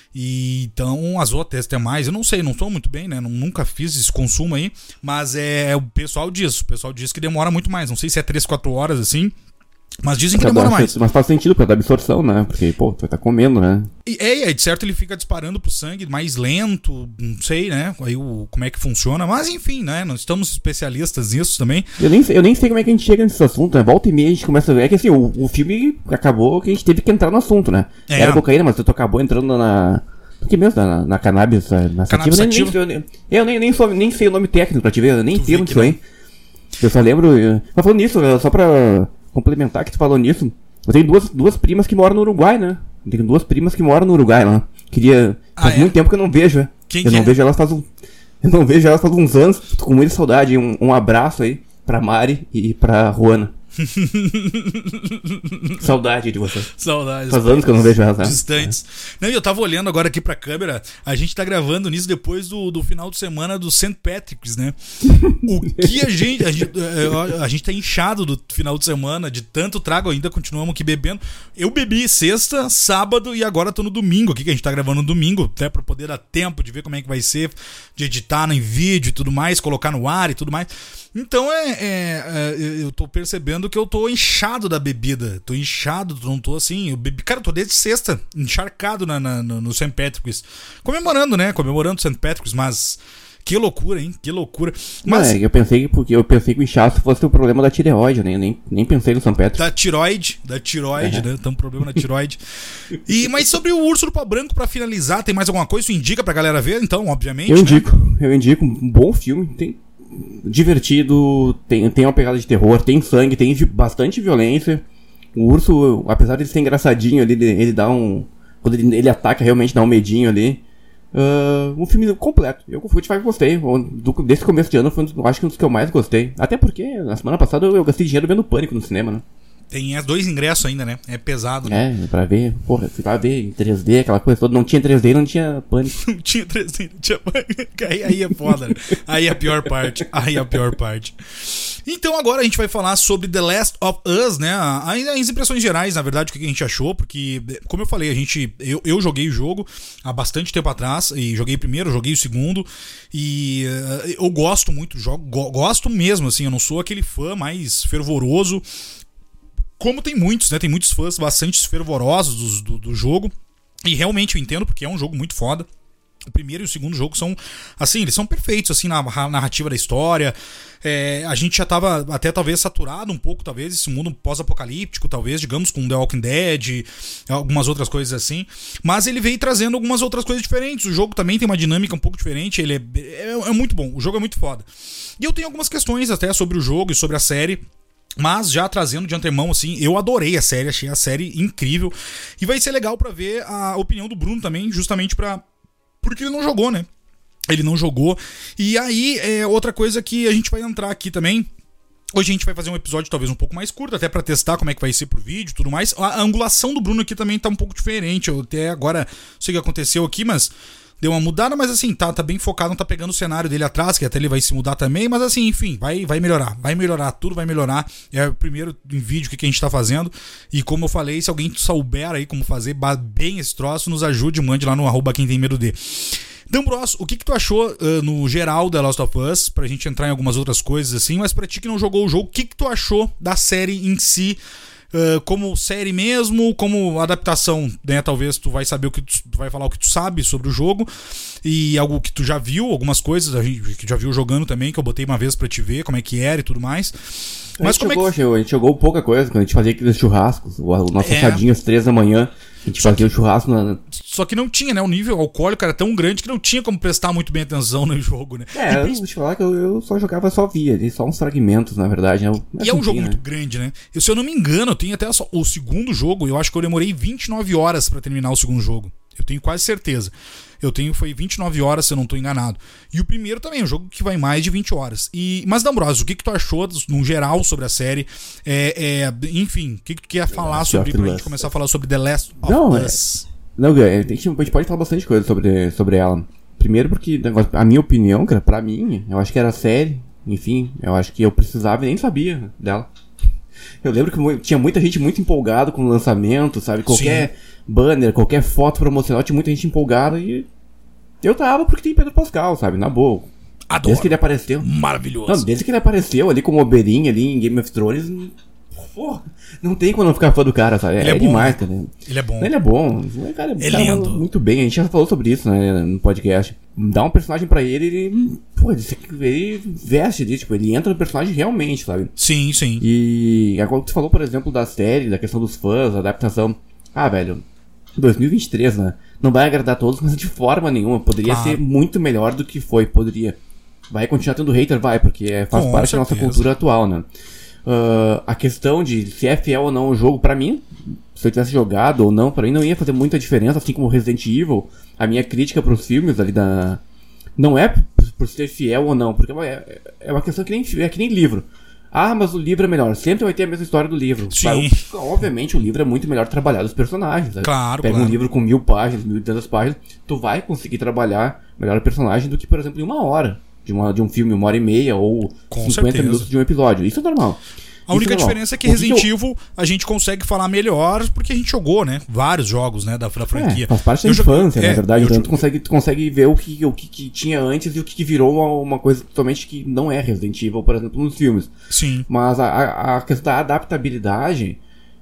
E então as outras até mais, eu não sei, não tô muito bem, né? Não- Nunca fiz esse consumo aí, mas é o pessoal diz, o pessoal diz que demora muito mais. Não sei se é três, quatro horas assim, mas dizem que demora mais. Mas faz sentido pra dar absorção, né? Porque, pô, tu vai tá comendo, né? E é, aí de certo ele fica disparando pro sangue mais lento, não sei, né? Aí o, como é que funciona, mas enfim, né? Nós estamos especialistas nisso também. Eu nem, sei- eu nem sei como é que a gente chega nesse assunto, né? Volta e meia a gente começa a ver. É que assim, o, o filme acabou que a gente teve que entrar no assunto, né? É. Era cocaína, mas tu acabou entrando na. O que mesmo? Na, na cannabis, na Cannabis sativa. Nem, sativa. nem, eu, nem, eu nem, nem, sou, nem sei o nome técnico pra te ver, eu nem Tu vê entendo que disso aí. Eu só lembro. eu- Mas falando nisso, só pra complementar que tu falou nisso, eu tenho duas, duas primas que moram no Uruguai, né? Eu tenho duas primas que moram no Uruguai lá. Queria. Ah, Faz é? muito tempo que eu não vejo, né? Quem eu que não é? vejo elas faz um. Eu não vejo elas faz uns anos, tô com muita saudade. Um, um abraço aí pra Mari e pra Juana. Saudade de vocês. Saudades. Faz anos que eu não vejo elas, né? Distantes. Não, e eu tava olhando agora aqui pra câmera, a gente tá gravando nisso depois do, do final de semana do Saint Patrick's, né? O que a gente, a gente. A gente tá inchado do final de semana, de tanto trago, ainda continuamos aqui bebendo. Eu bebi sexta, sábado e agora tô no domingo aqui, que a gente tá gravando no domingo, até pra poder dar tempo de ver como é que vai ser, de editar em vídeo e tudo mais, colocar no ar e tudo mais. Então é, é, é, eu tô percebendo que eu tô inchado da bebida. Tô inchado, não tô assim. Eu bebi, cara, eu tô desde sexta, encharcado na, na, no, no Saint Patrick's. Comemorando, né? Comemorando o Saint Patrick's, mas que loucura, hein? Que loucura. Mas Não, é, eu pensei que porque eu pensei que o inchaço fosse o problema da tireoide, né? Eu nem, nem pensei no São Petro. da tiroide, da tiroide, É. né? Tem um problema na tiroide. E, mas sobre o Urso do Pau Branco, pra finalizar, tem mais alguma coisa? Tu indica pra galera ver, então, obviamente. Eu né? indico, eu indico um bom filme, tem divertido, tem, tem uma pegada de terror, tem sangue, tem vi- bastante violência. O urso, apesar de ele ser engraçadinho ali, ele, ele dá um. Quando ele, ele ataca, realmente dá um medinho ali. Ah, um filme completo. Eu com o Foot gostei. Do, desse começo de ano foi um dos, acho que um dos que eu mais gostei. Até porque na semana passada eu, eu gastei dinheiro vendo Pânico no cinema, né? Tem é, dois ingressos ainda, né? É pesado, né? É, pra ver, porra, fui lá ver em três D, aquela coisa toda. Não tinha três D, não tinha Pânico. Não tinha três D, não tinha. Aí, aí é foda, né? Aí é a pior parte. Aí é a pior parte. Então agora a gente vai falar sobre The Last of Us, né? As impressões gerais, na verdade, o que a gente achou, porque, como eu falei, a gente. Eu, eu joguei o jogo há bastante tempo atrás, e joguei o primeiro, joguei o segundo, e uh, eu gosto muito do jogo, go- gosto mesmo, assim, eu não sou aquele fã mais fervoroso. como tem muitos, né? Tem muitos fãs bastante fervorosos do, do, do jogo. E realmente eu entendo, porque é um jogo muito foda. O primeiro e o segundo jogo são, assim, eles são perfeitos, assim, na narrativa da história. É, a gente já tava até, talvez, saturado um pouco, talvez, esse mundo pós-apocalíptico, talvez, digamos, com The Walking Dead, algumas outras coisas assim. Mas ele veio trazendo algumas outras coisas diferentes. O jogo também tem uma dinâmica um pouco diferente, ele é, é, é muito bom, o jogo é muito foda. E eu tenho algumas questões até sobre o jogo e sobre a série. Mas já trazendo de antemão, assim, eu adorei a série, achei a série incrível. E vai ser legal pra ver a opinião do Bruno também, justamente pra... porque ele não jogou, né? Ele não jogou. E aí, é outra coisa que a gente vai entrar aqui também. Hoje a gente vai fazer um episódio talvez um pouco mais curto, até pra testar como é que vai ser pro vídeo e tudo mais. A angulação do Bruno aqui também tá um pouco diferente. Eu até agora, não sei o que aconteceu aqui, mas... deu uma mudada, mas assim, tá, tá bem focado, não tá pegando o cenário dele atrás, que até ele vai se mudar também, mas assim, enfim, vai, vai melhorar, vai melhorar, tudo vai melhorar. É o primeiro vídeo que, que a gente tá fazendo, e como eu falei, se alguém souber aí como fazer bem esse troço, nos ajude, mande lá no arroba quem tem medo de. Dambros, o que que tu achou uh, no geral da Last of Us, pra gente entrar em algumas outras coisas assim, mas pra ti que não jogou o jogo, o que que tu achou da série em si? Uh, como série mesmo, como adaptação, né? Talvez tu vai saber o que tu, tu vai falar o que tu sabe sobre o jogo e algo que tu já viu, algumas coisas a gente que já viu jogando também, que eu botei uma vez pra te ver como é que era e tudo mais. Mas a, gente como jogou, é que... a gente jogou pouca coisa, quando a gente fazia aqueles churrascos, o, o nosso É. assadinho às três da manhã, a gente Só fazia que- o churrasco na... Só que não tinha, né? O nível alcoólico era tão grande que não tinha como prestar muito bem atenção no jogo, né? É, E eu vou te falar que eu, eu só jogava, só via, ali, só uns fragmentos, na verdade. Né? Mas, E é um enfim, jogo né? muito grande, né? Eu, se eu não me engano, eu tenho até só o segundo jogo, eu acho que eu demorei vinte e nove horas pra terminar o segundo jogo. Eu tenho quase certeza. Eu tenho, foi vinte e nove horas, se eu não tô enganado. E o primeiro também, um jogo que vai mais de vinte horas. E, mas, D'Ambrosio, o que que tu achou, no geral, sobre a série? É, é, enfim, o que que tu quer falar Last sobre, of pra gente Us. começar a falar sobre The Last of Não, é- Us? Não, a gente, a gente pode falar bastante coisa sobre, sobre ela. Primeiro porque, negócio- a minha opinião, cara, pra mim, eu acho que era série, enfim, eu acho que eu precisava e nem sabia dela. Eu lembro que mu- tinha muita gente muito empolgada com o lançamento, sabe? Qualquer banner, qualquer foto promocional, tinha muita gente empolgada e eu tava porque tem Pedro Pascal, sabe? Na boa. Adoro. Desde que ele apareceu. Maravilhoso. Não, desde que ele apareceu ali como Oberyn ali em Game of Thrones, porra, não tem como não ficar fã do cara, sabe? Ele é é bom, demais, né? cara. Ele é bom. Ele é bom, o cara, É o cara lindo. muito bem, a gente já falou sobre isso, né, no podcast. Dá um personagem pra ele, ele, pô, ele, ele veste ali, tipo, ele entra no personagem realmente, sabe? Sim, sim. E agora que tu falou, por exemplo, da série, da questão dos fãs, adaptação. Ah, velho, dois mil e vinte e três, né? Não vai agradar todos, mas de forma nenhuma. Poderia Claro. ser muito melhor do que foi, poderia. Vai continuar tendo hater, vai, porque é- faz Com parte da nossa certeza. cultura atual, né? Ah, a questão de se é fiel ou não ao jogo, pra mim, se eu tivesse jogado ou não, pra mim não ia fazer muita diferença, assim como Resident Evil. A minha crítica pros filmes ali da... Não é por, por ser fiel ou não, porque é uma, é é uma questão que nem, é que nem livro. Ah, mas o livro é melhor. Sempre vai ter a mesma história do livro. Sim. Claro, obviamente o livro é muito melhor trabalhado os personagens. Sabe? Claro, Pega claro. um livro com mil páginas, mil e tantas páginas, tu vai conseguir trabalhar melhor o personagem do que, por exemplo, em uma hora. De, uma, de um filme, uma hora e meia ou Com cinquenta certeza. minutos de um episódio. Isso é normal. A única Isso é normal. diferença é que O Resident eu- Evil a gente consegue falar melhor porque a gente jogou, né? Vários jogos, né? Da, da franquia. É, faz parte da Eu jo- infância, é, na verdade. eu Então jo- tu consegue, tu consegue ver o que, o que, que tinha antes e o que, que virou uma, uma coisa totalmente que não é Resident Evil, por exemplo, nos filmes. Sim. Mas a, a, a questão da adaptabilidade,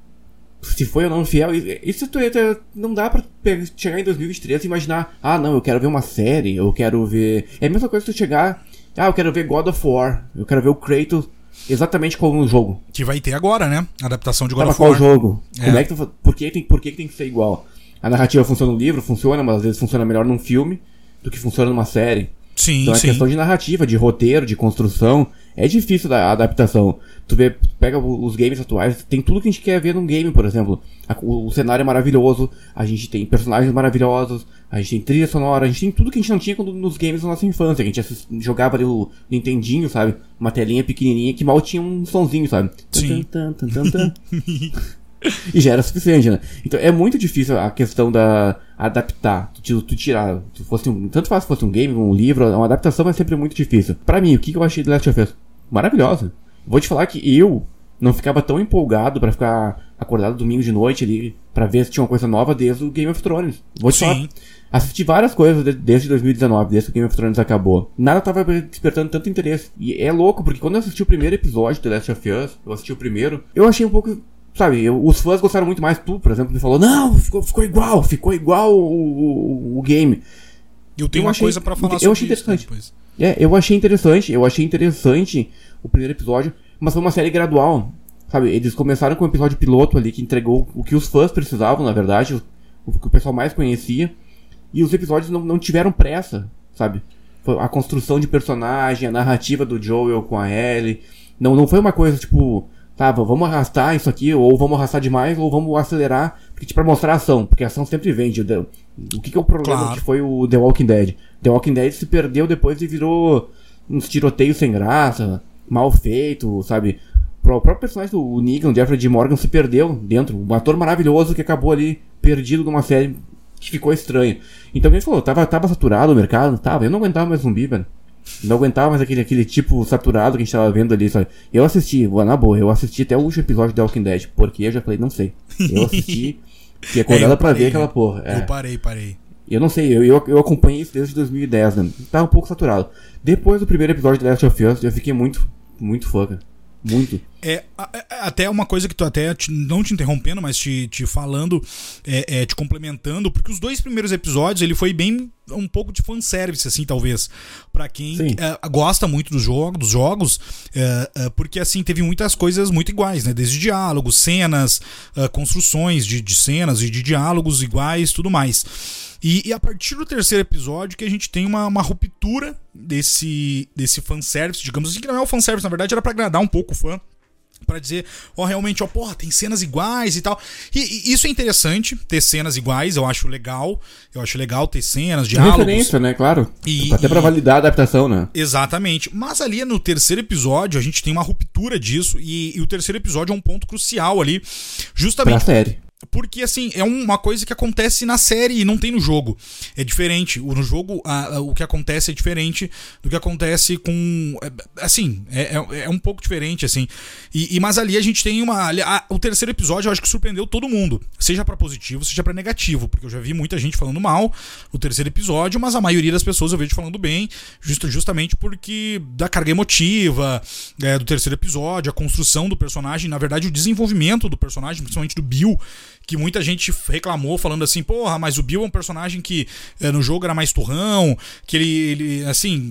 se foi ou não fiel, isso tu, tu, não dá pra pe- chegar em dois mil e vinte e três e imaginar, ah não, eu quero ver uma série, eu quero ver... É a mesma coisa que tu chegar, ah, eu quero ver God of War, eu quero ver o Kratos exatamente como no jogo. Que vai ter agora, né? Adaptação de Tá, God mas of qual War. jogo? É. Como é que tu, fa- por, que tem, por que tem que ser igual? A narrativa funciona no livro? Funciona, mas às vezes funciona melhor num filme do que funciona numa série. Sim, Então é sim. questão de narrativa, de roteiro, de construção. É difícil da adaptação. Tu vê, tu pega o- os games atuais, tem tudo que a gente quer ver num game, por exemplo. A- o, o cenário é maravilhoso, a gente tem personagens maravilhosos, a gente tem trilha sonora, a gente tem tudo que a gente não tinha quando, nos games da nossa infância. A gente assist, jogava ali o Nintendinho, sabe? Uma telinha pequenininha que mal tinha um sonzinho, sabe? Sim. Tan, tan, tan, tan, tan. E já era suficiente, né? Então é muito difícil a questão da adaptar, tu, tu tirar, se fosse um, tanto faz se fosse um game, um livro, uma adaptação é sempre muito difícil. Pra mim, o que eu achei de Last of Us? Maravilhosa. Vou te falar que eu não ficava tão empolgado pra ficar acordado domingo de noite ali, pra ver se tinha uma coisa nova desde o Game of Thrones. Vou te Sim. falar, assisti várias coisas de- desde dois mil e dezenove, desde que o Game of Thrones acabou. Nada tava despertando tanto interesse. E é louco, porque quando eu assisti o primeiro episódio de The Last of Us, eu assisti o primeiro, eu achei um pouco sabe, eu, os fãs gostaram muito mais. Tu, por exemplo, me falou, não, ficou, ficou igual, ficou igual o, o, o game. Eu tenho eu uma achei, coisa pra falar eu sobre achei interessante. isso, né, depois. É, eu achei interessante, eu achei interessante o primeiro episódio, mas foi uma série gradual, sabe, eles começaram com um episódio piloto ali, que entregou o que os fãs precisavam, na verdade, o, o que o pessoal mais conhecia, e os episódios não, não tiveram pressa, sabe, foi a construção de personagem, a narrativa do Joel com a Ellie, não, não foi uma coisa tipo, tá, vamos arrastar isso aqui, ou vamos arrastar demais, ou vamos acelerar, porque, tipo, pra mostrar a ação, porque a ação sempre vende. O que, que é o problema Claro. que foi o The Walking Dead? The Walking Dead se perdeu depois e virou uns tiroteios sem graça, mal feito, sabe? O próprio personagem do Negan, o Jeffrey D. Morgan, se perdeu dentro. Um ator maravilhoso que acabou ali perdido numa série que ficou estranha. Então, ele falou, tava, tava saturado o mercado, tava, eu não aguentava mais zumbi, velho. Não aguentava mais aquele, aquele tipo saturado que a gente tava vendo ali, sabe? Eu assisti, na boa, eu assisti até o último episódio de The Walking Dead, porque eu já falei, não sei. Eu assisti, fiquei acordado É, eu pra parei, ver aquela né? porra. É. Eu parei, parei. Eu não sei, eu, eu, eu acompanhei isso desde dois mil e dez, né? Tava um pouco saturado. Depois do primeiro episódio de The Last of Us, eu fiquei muito, muito fã, cara. Muito. É, a- a- até uma coisa que tu até, te- não te interrompendo, mas te, te falando, é, é, te complementando, porque os dois primeiros episódios, ele foi bem um pouco de fanservice, assim, talvez, pra quem Sim. é, gosta muito do jogo, dos jogos, é, é, porque, assim, teve muitas coisas muito iguais, né, desde diálogos, cenas, é, construções de, de cenas e de diálogos iguais, tudo mais. E, e a partir do terceiro episódio que a gente tem uma, uma ruptura desse, desse fanservice, digamos assim, que não é o fanservice, na verdade era pra agradar um pouco o fã, pra dizer, ó, realmente, ó, porra, tem cenas iguais e tal. E, e isso é interessante, ter cenas iguais, eu acho legal, eu acho legal ter cenas, diálogos. Referência, né? Claro. E- Até pra e- validar a adaptação, né? Exatamente, mas ali no terceiro episódio a gente tem uma ruptura disso, e, e o terceiro episódio é um ponto crucial ali, Pra justamente série. porque, assim, é uma coisa que acontece na série e não tem no jogo. É diferente. O- No jogo, a- a- o que acontece é diferente do que acontece com... é, Assim, é, é- é um pouco diferente, assim. E, e- mas ali a gente tem uma... ali- a- o terceiro episódio eu acho que surpreendeu todo mundo. Seja pra positivo, seja pra negativo. Porque eu já vi muita gente falando mal no terceiro episódio, mas a maioria das pessoas eu vejo falando bem, justa- justamente porque da carga emotiva é, do terceiro episódio, a construção do personagem, na verdade o desenvolvimento do personagem, principalmente do Bill, que muita gente reclamou falando assim, porra, mas o Bill é um personagem que é, no jogo era mais turrão, que ele, ele assim,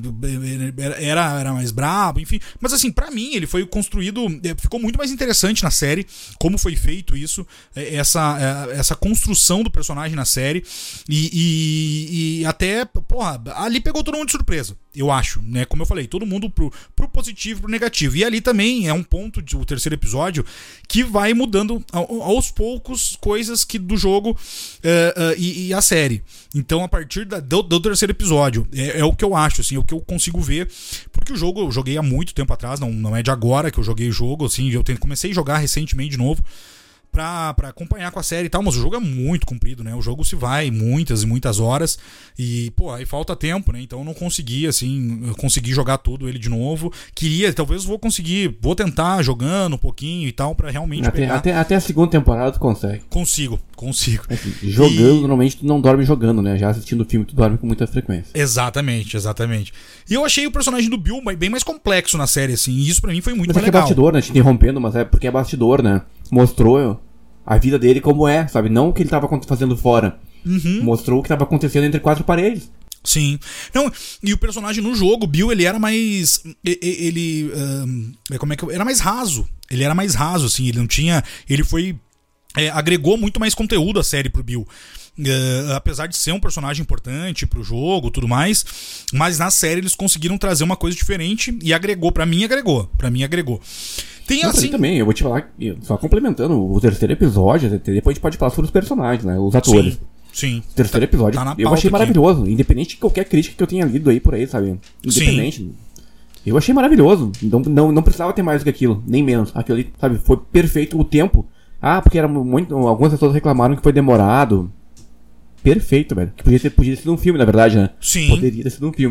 era, era mais brabo, enfim. Mas assim, pra mim, ele foi construído, é, ficou muito mais interessante na série, como foi feito isso, é, essa, é, essa construção do personagem na série, e, e, e até, porra, ali pegou todo mundo de surpresa, eu acho, né? Como eu falei, todo mundo pro, pro positivo e pro negativo. E ali também é um ponto do terceiro episódio que vai mudando ao- aos poucos coisas que do jogo é, é, e, e a série. Então, a partir da- do, do terceiro episódio, é, é o que eu acho, assim, é o que eu consigo ver. Porque o jogo eu joguei há muito tempo atrás, não, não é de agora que eu joguei o jogo, assim, eu tenho- comecei a jogar recentemente de novo. Pra, pra acompanhar com a série e tal, mas o jogo é muito comprido, né? O jogo se vai muitas e muitas horas e, pô, aí falta tempo, né? Então eu não consegui, assim, eu consegui jogar tudo ele de novo. Queria, talvez vou conseguir, vou tentar jogando um pouquinho e tal, pra realmente Até, pegar. até, até a segunda temporada tu consegue. Consigo, consigo. Assim, jogando, E- normalmente tu não dorme jogando, né? Já assistindo o filme tu dorme com muita frequência. Exatamente, exatamente. E eu achei o personagem do Bill bem mais complexo na série, assim, e isso pra mim foi muito Mas é que é legal. bastidor, né? Te interrompendo, mas é porque é bastidor, né? Mostrou a vida dele como é, sabe? Não o que ele tava acon- fazendo fora. Uhum. Mostrou o que tava acontecendo entre quatro paredes. Sim. Não, e o personagem no jogo, o Bill, ele era mais. e- e- Ele. ahn, como é que eu. Era mais raso. Ele era mais raso, assim. Ele não tinha. Ele foi. é, agregou muito mais conteúdo à série pro Bill. É, apesar de ser um personagem importante pro jogo, tudo mais, mas na série eles conseguiram trazer uma coisa diferente e agregou, pra mim agregou, pra mim agregou. Tem Não, assim, também, eu vou te falar, só complementando, o terceiro episódio, depois a gente pode falar sobre os personagens, né? Os atores. sim, sim. O terceiro episódio, tá na eu pauta achei aqui. maravilhoso, independente de qualquer crítica que eu tenha lido aí por aí, sabe? Independente. Eu achei maravilhoso. Não, não, não precisava ter mais do que aquilo, nem menos. Aquilo ali, sabe, foi perfeito o tempo. Ah, porque era muito. Algumas pessoas reclamaram que foi demorado. Perfeito, velho. Que podia ter, podia ter sido um filme, na verdade, né? Sim. Poderia ter sido um filme, né?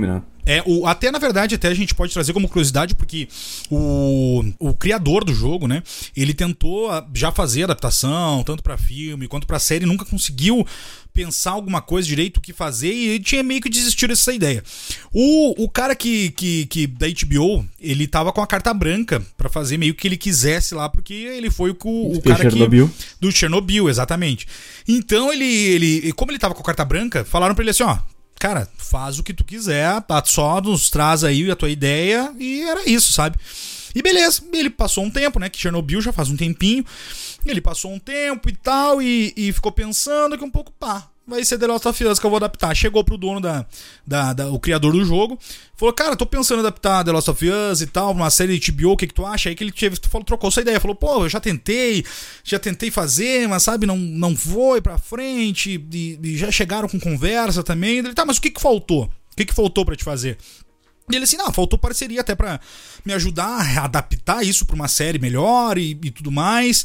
É, o, até na verdade, até a gente pode trazer como curiosidade, porque o, o criador do jogo, né, ele tentou já fazer adaptação, tanto pra filme quanto pra série, nunca conseguiu pensar alguma coisa direito o que fazer e ele tinha meio que desistido dessa ideia. O, o cara que, que, que da H B O, ele tava com a carta branca pra fazer meio que ele quisesse lá, porque ele foi o, o cara Chernobyl. que... Do Chernobyl, exatamente. Então ele, ele, como ele tava com a carta branca, falaram pra ele assim, ó, cara, faz o que tu quiser, só nos traz aí a tua ideia e era isso, sabe? E beleza, ele passou um tempo, né, que Chernobyl já faz um tempinho, ele passou um tempo e tal, e, e ficou pensando que um pouco, pá, vai ser The Last of Us que eu vou adaptar. Chegou pro dono da, da, da o criador do jogo, falou, cara, tô pensando em adaptar The Last of Us e tal, uma série de H B O, o que que tu acha? Aí que ele teve, falou, trocou essa ideia, falou, pô, eu já tentei, já tentei fazer, mas sabe, não, não foi pra frente, e, e já chegaram com conversa também. Ele, tá, mas o que que faltou? O que que faltou pra te fazer? E ele assim, não, faltou parceria até pra me ajudar a adaptar isso pra uma série melhor e, e tudo mais.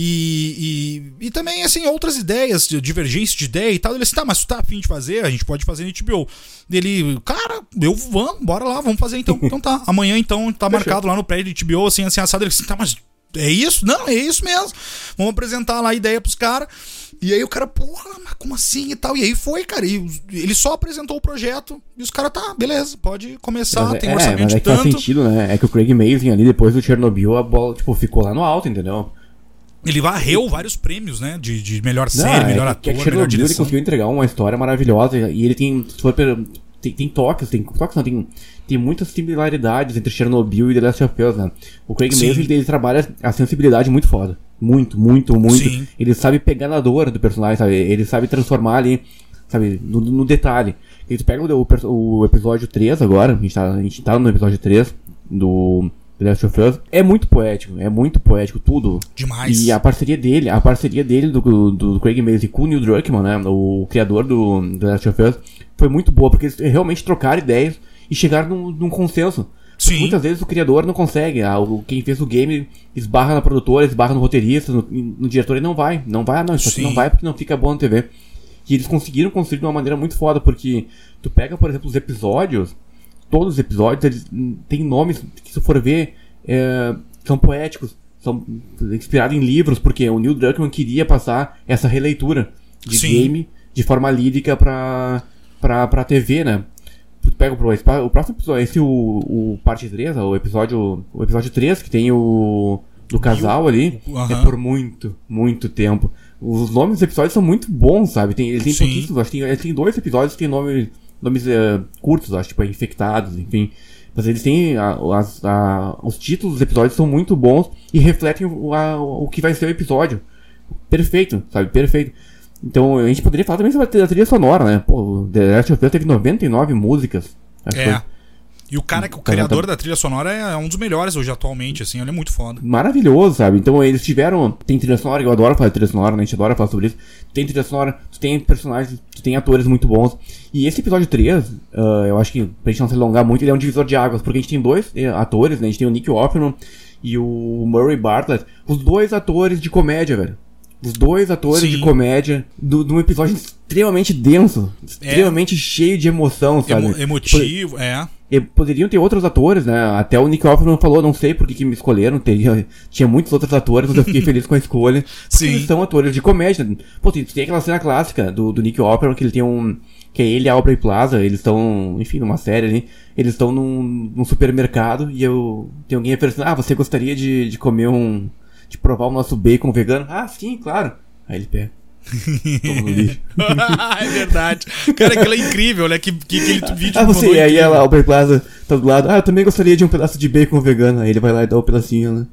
E, e, e também, assim, outras ideias, de divergência de ideia e tal. Ele assim, tá, mas tu tá afim de fazer? A gente pode fazer no H B O. Ele, cara, eu vamos, bora lá, vamos fazer então. Então tá, amanhã então tá marcado lá no prédio de H B O, assim, assim, assado. Ele assim, tá, mas é isso? Não, é isso mesmo. Vamos apresentar lá a ideia pros caras. E aí o cara, porra, mas como assim e tal? E aí foi, cara, e ele só apresentou o projeto e os caras, tá, beleza, pode começar, mas tem é, orçamento mas é de que faz tanto. sentido, né? É que o Craig Mazin ali, depois do Chernobyl, a bola, tipo, ficou lá no alto, entendeu? Ele varreu vários prêmios, né, de, de melhor Não, série, é melhor que, ator, que melhor ele direção. conseguiu entregar uma história maravilhosa e ele tem, se for per- tem, tem toques, tem toques não, tem, tem muitas similaridades entre Chernobyl e The Last of Us, né? O Craig Sim. Mazin, ele, ele trabalha a sensibilidade muito foda. Muito, muito, muito. Sim. Ele sabe pegar na dor do personagem, sabe? Ele sabe transformar ali, sabe, no, no detalhe. E tu pega o, o, o episódio três agora, a gente, tá, a gente tá no episódio três do The Last of Us. É muito poético, é muito poético, tudo. Demais. E a parceria dele, a parceria dele do, do, do Craig Mazin com o Neil Druckmann, né, o criador do The Last of Us, foi muito boa, porque eles realmente trocaram ideias e chegaram num, num consenso. Sim. Muitas vezes o criador não consegue, ah, o, quem fez o game esbarra na produtora, esbarra no roteirista, no, no diretor, e não vai, não vai, ah, não, isso aqui Sim. não vai porque não fica bom na T V. E eles conseguiram construir de uma maneira muito foda, porque tu pega, por exemplo, os episódios, todos os episódios, eles têm nomes que, se for ver, é, são poéticos, são inspirados em livros, porque o Neil Druckmann queria passar essa releitura de Sim. game de forma lírica pra, pra, pra T V, né? Tu pega o, o próximo episódio, esse o, o parte três, o episódio, o episódio três, que tem o do casal ali, Uhum. é por muito, muito tempo. Os nomes dos episódios são muito bons, sabe? Tem, ele tem Sim. pouquíssimos, acho que tem, ele tem dois episódios que tem nome, nomes uh, curtos, acho, tipo, infectados, enfim. Mas eles têm, a, as, a, os títulos dos episódios são muito bons e refletem o, a, o que vai ser o episódio. Perfeito, sabe? Perfeito. Então, a gente poderia falar também sobre a trilha sonora, né? Pô, o The Last of Us teve noventa e nove músicas. Acho É. que foi E o cara, que o Tá, criador tá. da trilha sonora é um dos melhores hoje atualmente, assim, ele é muito foda. maravilhoso, sabe? Então, eles tiveram... Tem trilha sonora, eu adoro falar de trilha sonora, né? A gente adora falar sobre isso. Tem trilha sonora, tu tem personagens, tu tem atores muito bons. E esse episódio três, uh, eu acho que, pra gente não se alongar muito, ele é um divisor de águas, porque a gente tem dois eh, atores, né? A gente tem o Nick Offerman e o Murray Bartlett. Os dois atores de comédia, velho. Os dois atores Sim. de comédia do- de um episódio extremamente denso, extremamente cheio de emoção, sabe? Emo- emotivo, é. E poderiam ter outros atores, né? Até o Nick Offerman falou, não sei por que, que me escolheram, teria, tinha muitos outros atores, mas eu fiquei feliz com a escolha. Sim. Eles são atores de comédia. Pô, tem, tem aquela cena clássica do, do Nick Offerman, que ele tem um... Que é ele e a Aubrey Plaza, eles estão, enfim, numa série ali, eles estão num, num supermercado e eu... Tem alguém oferecendo, ah, você gostaria de, de comer um... De provar o nosso bacon vegano? Ah, sim, claro. Aí ele pega. Toma no lixo. É verdade. Cara, aquilo é incrível, né? Que, que aquele vídeo Ah, você, mandou e aí incrível. ela, a Aubrey Plaza tá do lado, ah, eu também gostaria de um pedaço de bacon vegano. Aí ele vai lá e dá um pedacinho, né?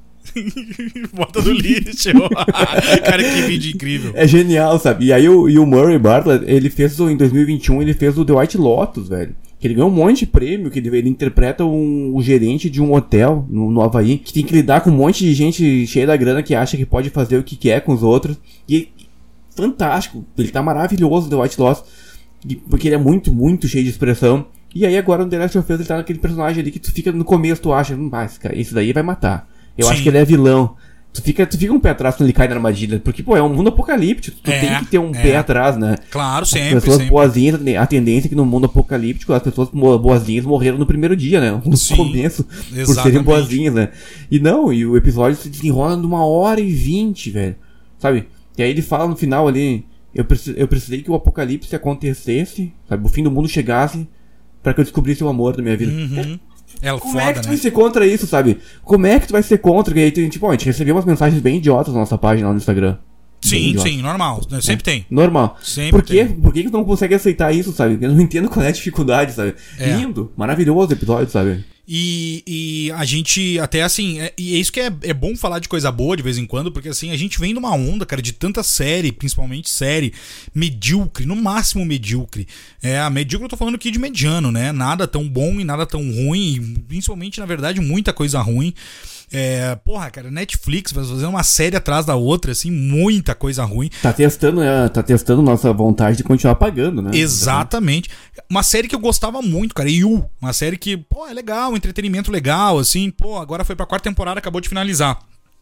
Bota no lixo. Cara, que vídeo incrível. É genial, sabe? E aí o, e o Murray Bartlett, ele fez, o- em dois mil e vinte e um, ele fez o The White Lotus, velho. Que ele ganhou um monte de prêmio, que ele, ele interpreta um, o gerente de um hotel no, no Havaí, que tem que lidar com um monte de gente cheia da grana que acha que pode fazer o que quer com os outros. E fantástico, ele tá maravilhoso, The White Lotus, e- porque ele é muito, muito cheio de expressão. E aí agora no The Last of Us ele tá naquele personagem ali que tu fica no começo, tu acha, hum, ah, esse, cara, esse daí vai matar. Eu Sim. acho que ele é vilão. Tu fica, tu fica um pé atrás quando ele cai na armadilha. Porque, pô, é um mundo apocalíptico. Tu É, tem que ter um é. pé atrás, né? Claro, sempre, As pessoas sempre. boazinhas, a tendência é que no mundo apocalíptico as pessoas mo- boazinhas morreram no primeiro dia, né? No Sim, começo, por exatamente. serem boazinhas, né? E não, e o episódio se desenrola numa hora e vinte, velho. Sabe? E aí ele fala no final ali, eu, precis, eu precisei que o apocalipse acontecesse, sabe? O fim do mundo chegasse pra que eu descobrisse o amor da minha vida. Uhum. É Como foda, é que tu né? vai ser contra isso, sabe? Como é que tu vai ser contra? E aí, tem, tipo, ó, a gente recebeu umas mensagens bem idiotas na nossa página lá no Instagram. Bem Sim, idiotas. sim, normal. Sempre tem. Normal. Sempre Por quê? tem. Por que que tu não consegue aceitar isso, sabe? Eu não entendo qual é a dificuldade, sabe? É. Lindo, maravilhoso o episódio, sabe? E, e a gente, até assim, é, e é isso que é, é bom falar de coisa boa de vez em quando, porque assim, a gente vem numa onda, cara, de tanta série, principalmente série medíocre, no máximo medíocre. É, a medíocre eu tô falando aqui de mediano, né? Nada tão bom e nada tão ruim, e principalmente, na verdade, muita coisa ruim. É, porra, cara, Netflix vai fazendo uma série atrás da outra, assim, muita coisa ruim. Tá testando, né? Tá testando nossa vontade de continuar pagando, né? Exatamente. Uma série que eu gostava muito, cara, You. Uma série que, pô, é legal, um entretenimento legal, assim, pô, agora foi pra quarta temporada, acabou de finalizar.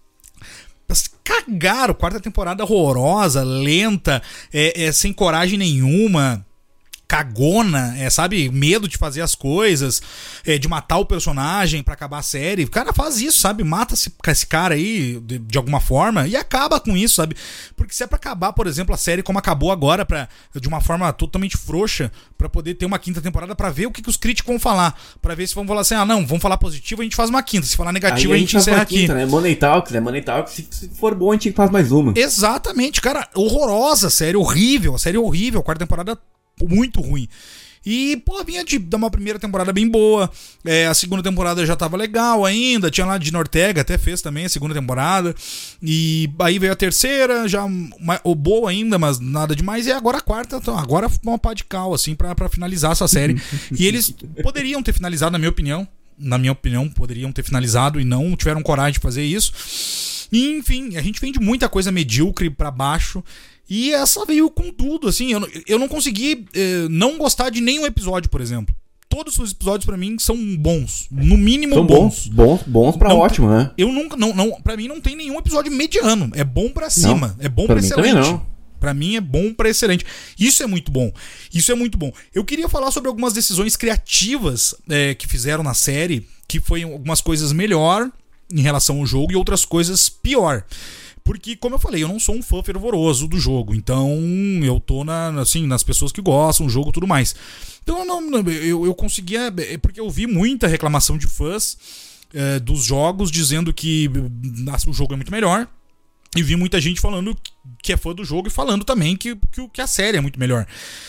Mas cagaram, quarta temporada horrorosa, lenta, é, é, sem coragem nenhuma. Cagona, é, sabe? Medo de fazer as coisas, é, de matar o personagem pra acabar a série. O cara faz isso, sabe? Mata esse, esse cara aí de, de alguma forma e acaba com isso, sabe? Porque se é pra acabar, por exemplo, a série como acabou agora, pra, de uma forma totalmente frouxa, pra poder ter uma quinta temporada, pra ver o que, que os críticos vão falar. Pra ver se vão falar assim, ah, não, vamos falar positivo, a gente faz uma quinta. Se falar negativo, Aí a gente, faz encerra uma aqui. quinta, né? Money Talks, né? Money Talks, se, se for bom, a gente faz mais uma. Exatamente, cara. Horrorosa a série, horrível. A série é horrível. A quarta temporada muito ruim. E, pô, vinha de dar uma primeira temporada bem boa. É, a segunda temporada já tava legal ainda. Tinha lá de Ortega, até fez também a segunda temporada. E aí veio a terceira, já uma, boa ainda, mas nada demais. E agora a quarta, então, agora uma pá de cal, assim, pra, pra finalizar essa série. E eles poderiam ter finalizado, na minha opinião. Na minha opinião, poderiam ter finalizado e não tiveram coragem de fazer isso. E, enfim, a gente vem de muita coisa medíocre pra baixo. E essa veio com tudo, assim, eu, eu não consegui eh, não gostar de nenhum episódio, por exemplo. Todos os episódios pra mim são bons, no mínimo São bons. bons, bons, bons pra Não, ótimo, né? Eu nunca, não, não, pra mim não tem nenhum episódio mediano, é bom pra cima, Não, é bom pra pra mim excelente. também não. Pra mim é bom pra excelente. Isso é muito bom. Isso é muito bom. Eu queria falar sobre algumas decisões criativas eh, que fizeram na série, que foi algumas coisas melhor em relação ao jogo e outras coisas pior. Porque, como eu falei, eu não sou um fã fervoroso do jogo. Então, eu tô na, assim, nas pessoas que gostam do jogo e tudo mais. Então, eu, não, eu, eu conseguia... Porque eu vi muita reclamação de fãs é, dos jogos, dizendo que nossa, o jogo é muito melhor. E vi muita gente falando que é fã do jogo e falando também que, que, que a série é muito melhor.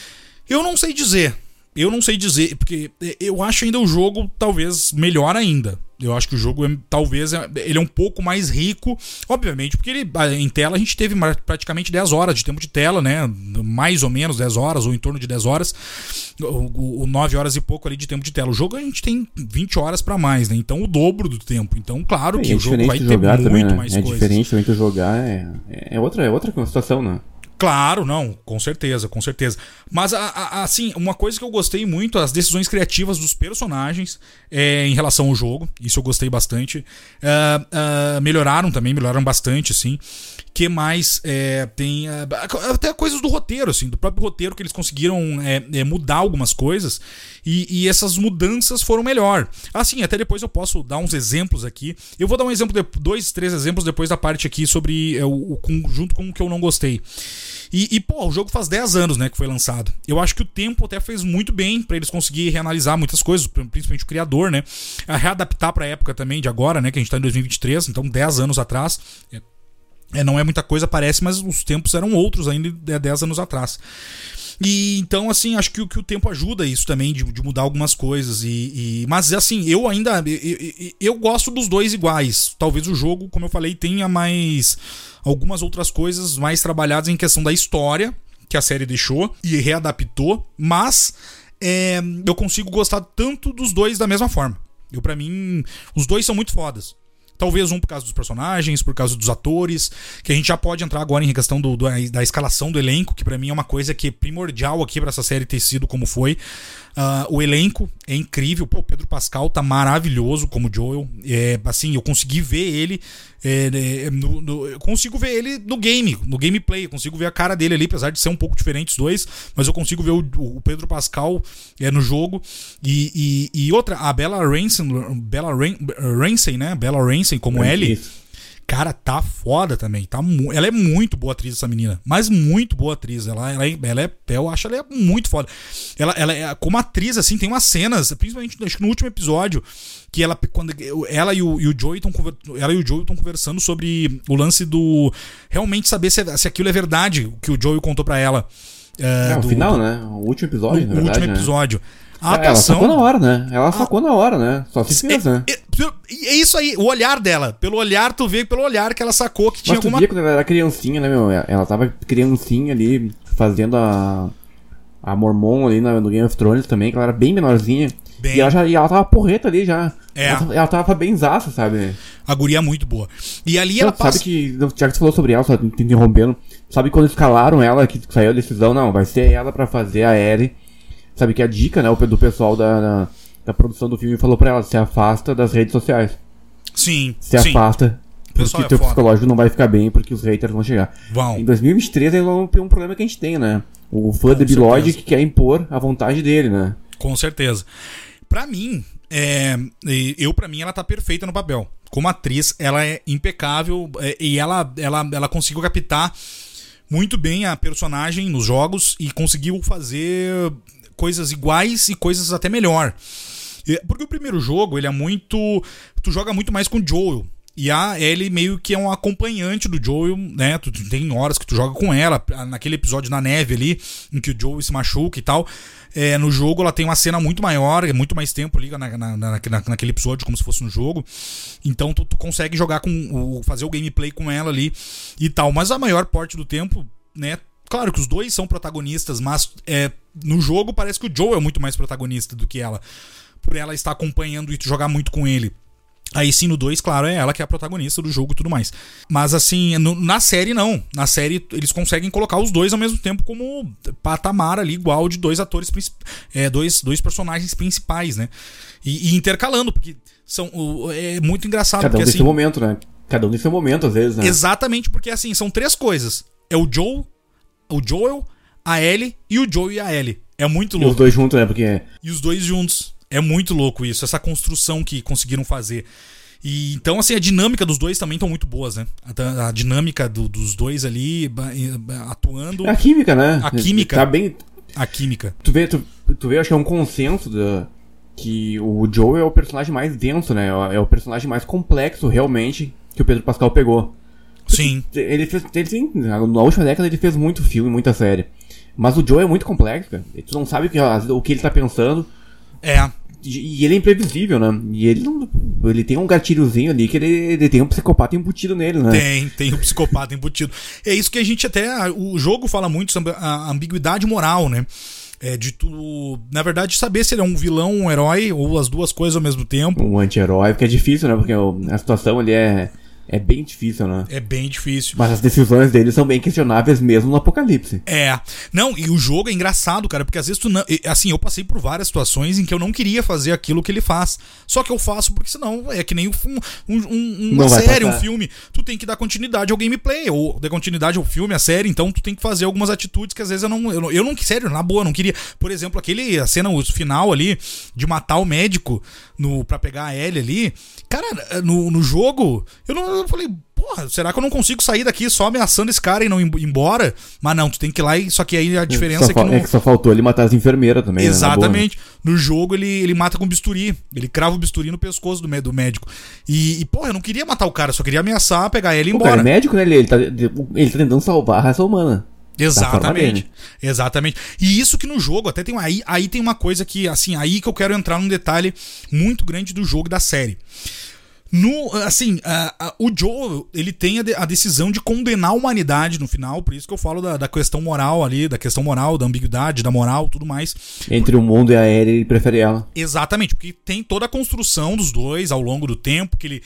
Eu não sei dizer. Eu não sei dizer, porque eu acho ainda o jogo talvez melhor ainda. Eu acho que o jogo é, talvez ele é um pouco mais rico, obviamente, porque ele, em tela a gente teve praticamente dez horas de tempo de tela, né? Mais ou menos dez horas, ou em torno de dez horas, o, o nove horas e pouco ali de tempo de tela. O jogo a gente tem vinte horas pra mais, né? Então o dobro do tempo. Então, claro que é o jogo vai ter jogar muito também, né? mais é coisas. É diferente também que jogar, é, é, outra, é outra situação, né? Claro, não, com certeza, com certeza. Mas, a, a, assim, uma coisa que eu gostei muito, as decisões criativas dos personagens é, em relação ao jogo, isso eu gostei bastante. Uh, uh, melhoraram também, melhoraram bastante, assim. Que mais é, tem uh, até coisas do roteiro, assim, do próprio roteiro que eles conseguiram é, é, mudar algumas coisas e, e essas mudanças foram melhor. Assim, até depois eu posso dar uns exemplos aqui. Eu vou dar um exemplo, de, dois, três exemplos depois da parte aqui sobre é, o, o junto com o que eu não gostei. E, e, pô, o jogo faz dez anos, né, que foi lançado. Eu acho que o tempo até fez muito bem pra eles conseguirem reanalisar muitas coisas, principalmente o criador, né? A readaptar pra época também de agora, né, que a gente tá em dois mil e vinte e três, então dez anos atrás. É, é, não é muita coisa, parece, mas os tempos eram outros ainda dez anos atrás. E então, assim, acho que o, que o tempo ajuda isso também, de, de mudar algumas coisas. E, e, mas, assim, eu ainda. Eu, eu, eu gosto dos dois iguais. Talvez o jogo, como eu falei, tenha mais. Algumas outras coisas mais trabalhadas em questão da história que a série deixou e readaptou. Mas é, eu consigo gostar tanto dos dois da mesma forma. Eu, pra mim, os dois são muito fodas. Talvez um por causa dos personagens, por causa dos atores, que a gente já pode entrar agora em questão do, do, da escalação do elenco, que pra mim é uma coisa que é primordial aqui pra essa série ter sido como foi. Uh, o elenco é incrível. Pô, o Pedro Pascal tá maravilhoso como Joel. É, assim, eu consegui ver ele é, no, no, eu consigo ver ele no game, no gameplay, eu consigo ver a cara dele ali, apesar de ser um pouco diferente os dois, mas eu consigo ver o, o Pedro Pascal é, no jogo. E, e, e outra, a Bella Ramsey, Bella Ramsey, né? Bella Ramsey como É Ellie. isso. Cara, tá foda também. Tá mu- ela é muito boa atriz, essa menina. Mas muito boa atriz. Ela, ela, é, ela é. Eu acho ela é muito foda. Ela, ela é, como atriz, assim, tem umas cenas, principalmente acho que no último episódio, que ela, quando ela e o, e o Joey estão ela e o Joey estão conversando sobre o lance do. Realmente saber se, se aquilo é verdade, o que o Joey contou pra ela. É, É, o do- final, do- né? O último episódio, o na verdade, último né? episódio. A Ela atuação. sacou na hora, né? Ela sacou na hora, né? Só se fez, né? É, é, é isso aí, o olhar dela. Pelo olhar, tu vê pelo olhar que ela sacou que tinha Mas tu alguma. via quando ela era criancinha, né, meu? Ela tava criancinha ali, fazendo a... A Mormon ali no, no Game of Thrones também, que ela era bem menorzinha. Bem- E ela já e ela tava porreta ali já. É. Ela, ela tava bem zaça, sabe? A guria é muito boa. E ali ela Não, passa. Sabe que, já que você falou sobre ela, só te interrompendo, sabe quando escalaram ela, que saiu a decisão, não, vai ser ela pra fazer a Ellie. Sabe que a dica, né, o do pessoal da, da, da produção do filme falou pra ela, se afasta das redes sociais. Sim, Se sim. afasta, O pessoal porque é teu foda. psicológico não vai ficar bem, porque os haters vão chegar. Vão. Em dois mil e vinte e três é um, um problema que a gente tem, né? O fã de Biloid certeza. que quer impor a vontade dele, né? Com certeza. Pra mim, é, e- eu pra mim ela tá perfeita no papel. Como atriz, ela é impecável é, e ela, ela, ela conseguiu captar muito bem a personagem nos jogos e conseguiu fazer coisas iguais e coisas até melhor. E- Porque o primeiro jogo, ele é muito... Tu joga muito mais com o Joel. E a Ellie meio que é um acompanhante do Joel, né? Tu tu tem horas que tu joga com ela. Naquele episódio na neve ali, em que o Joel se machuca e tal. É, no jogo ela tem uma cena muito maior, é muito mais tempo ali na, na, na, na- naquele episódio, como se fosse um jogo. Então tu, tu consegue jogar com o. fazer o gameplay com ela ali e tal. Mas a maior parte do tempo, né? Claro que os dois são protagonistas, mas é, no jogo parece que o Joel é muito mais protagonista do que ela. Por ela estar acompanhando e tu jogar muito com ele. Aí sim, no dois, claro, é ela que é a protagonista do jogo e tudo mais. Mas assim, no- na série não. Na série eles conseguem colocar os dois ao mesmo tempo como patamar ali, igual de dois atores, princip- é, dois, dois personagens principais, né? E, e intercalando, porque são, o- é muito engraçado. Cada um porque, tem assim, seu momento, né? Cada um tem seu momento, às vezes, né? exatamente, porque assim, são três coisas. É o Joel, o Joel, a Ellie e o Joel e a Ellie. É muito E louco. os dois juntos, né? Porque E os dois juntos. É muito louco isso, essa construção que conseguiram fazer. E, então, assim, a dinâmica dos dois também estão muito boas, né? A, a dinâmica do- dos dois ali ba- ba- atuando. é a química, né? A química. Tá bem... A química. Tu vê, tu, tu vê, acho que é um consenso da, que o Joe é o personagem mais denso, né? É o personagem mais complexo, realmente, que o Pedro Pascal pegou. Sim. Ele fez, ele tem, na última década ele fez muito filme, muita série. Mas o Joe é muito complexo, cara. Tu não sabe o que, o que ele tá pensando. É. E e ele é imprevisível, né? E ele não. Ele tem um gatilhozinho ali que ele, ele tem um psicopata embutido nele, né? Tem, tem o psicopata embutido. É isso que a gente até. O jogo fala muito sobre a ambiguidade moral, né? É de tu, na verdade, saber se ele é um vilão, um herói, ou as duas coisas ao mesmo tempo. Um anti-herói, porque é difícil, né? Porque o- a situação ali é, é bem difícil, né? É bem difícil. Mas as decisões dele são bem questionáveis mesmo no Apocalipse. É. Não, e o jogo é engraçado, cara, porque às vezes tu não. e, Assim, eu passei por várias situações em que eu não queria fazer aquilo que ele faz. Só que eu faço porque senão é que nem um, um- um- uma Não vai série, um passar. filme. Tu tem que dar continuidade ao gameplay, ou dar continuidade ao filme, à série, então tu tem que fazer algumas atitudes que às vezes eu não. Eu não, eu não sério, na boa, eu não queria. Por exemplo, aquele. A cena, o final ali, de matar o médico no, pra pegar a Ellie ali. Cara, no, no jogo, eu não. Eu falei. Porra, será que eu não consigo sair daqui só ameaçando esse cara e não ir embora? Mas não, tu tem que ir lá e. Só que aí a diferença Só é que fal- no. é que só faltou ele matar as enfermeiras também. né? Na boa, né? Exatamente. No jogo ele, ele mata com bisturi. Ele crava o bisturi no pescoço do, mé- do médico. E, e, porra, eu não queria matar o cara, só queria ameaçar, pegar ele e ir O cara é embora. médico, né? Ele, ele, tá, ele tá tentando salvar a raça humana. Da forma Exatamente. dele. Exatamente. E isso que no jogo, até tem. Aí, aí tem uma coisa que, assim, aí que eu quero entrar num detalhe muito grande do jogo e da série. No, assim, a- a- o Joel, ele tem a, de- a decisão de condenar a humanidade no final, por isso que eu falo da, da questão moral ali, da questão moral, da ambiguidade, da moral, tudo mais. Entre o mundo e a Ellie, ele prefere ela. Exatamente, porque tem toda a construção dos dois ao longo do tempo, que ele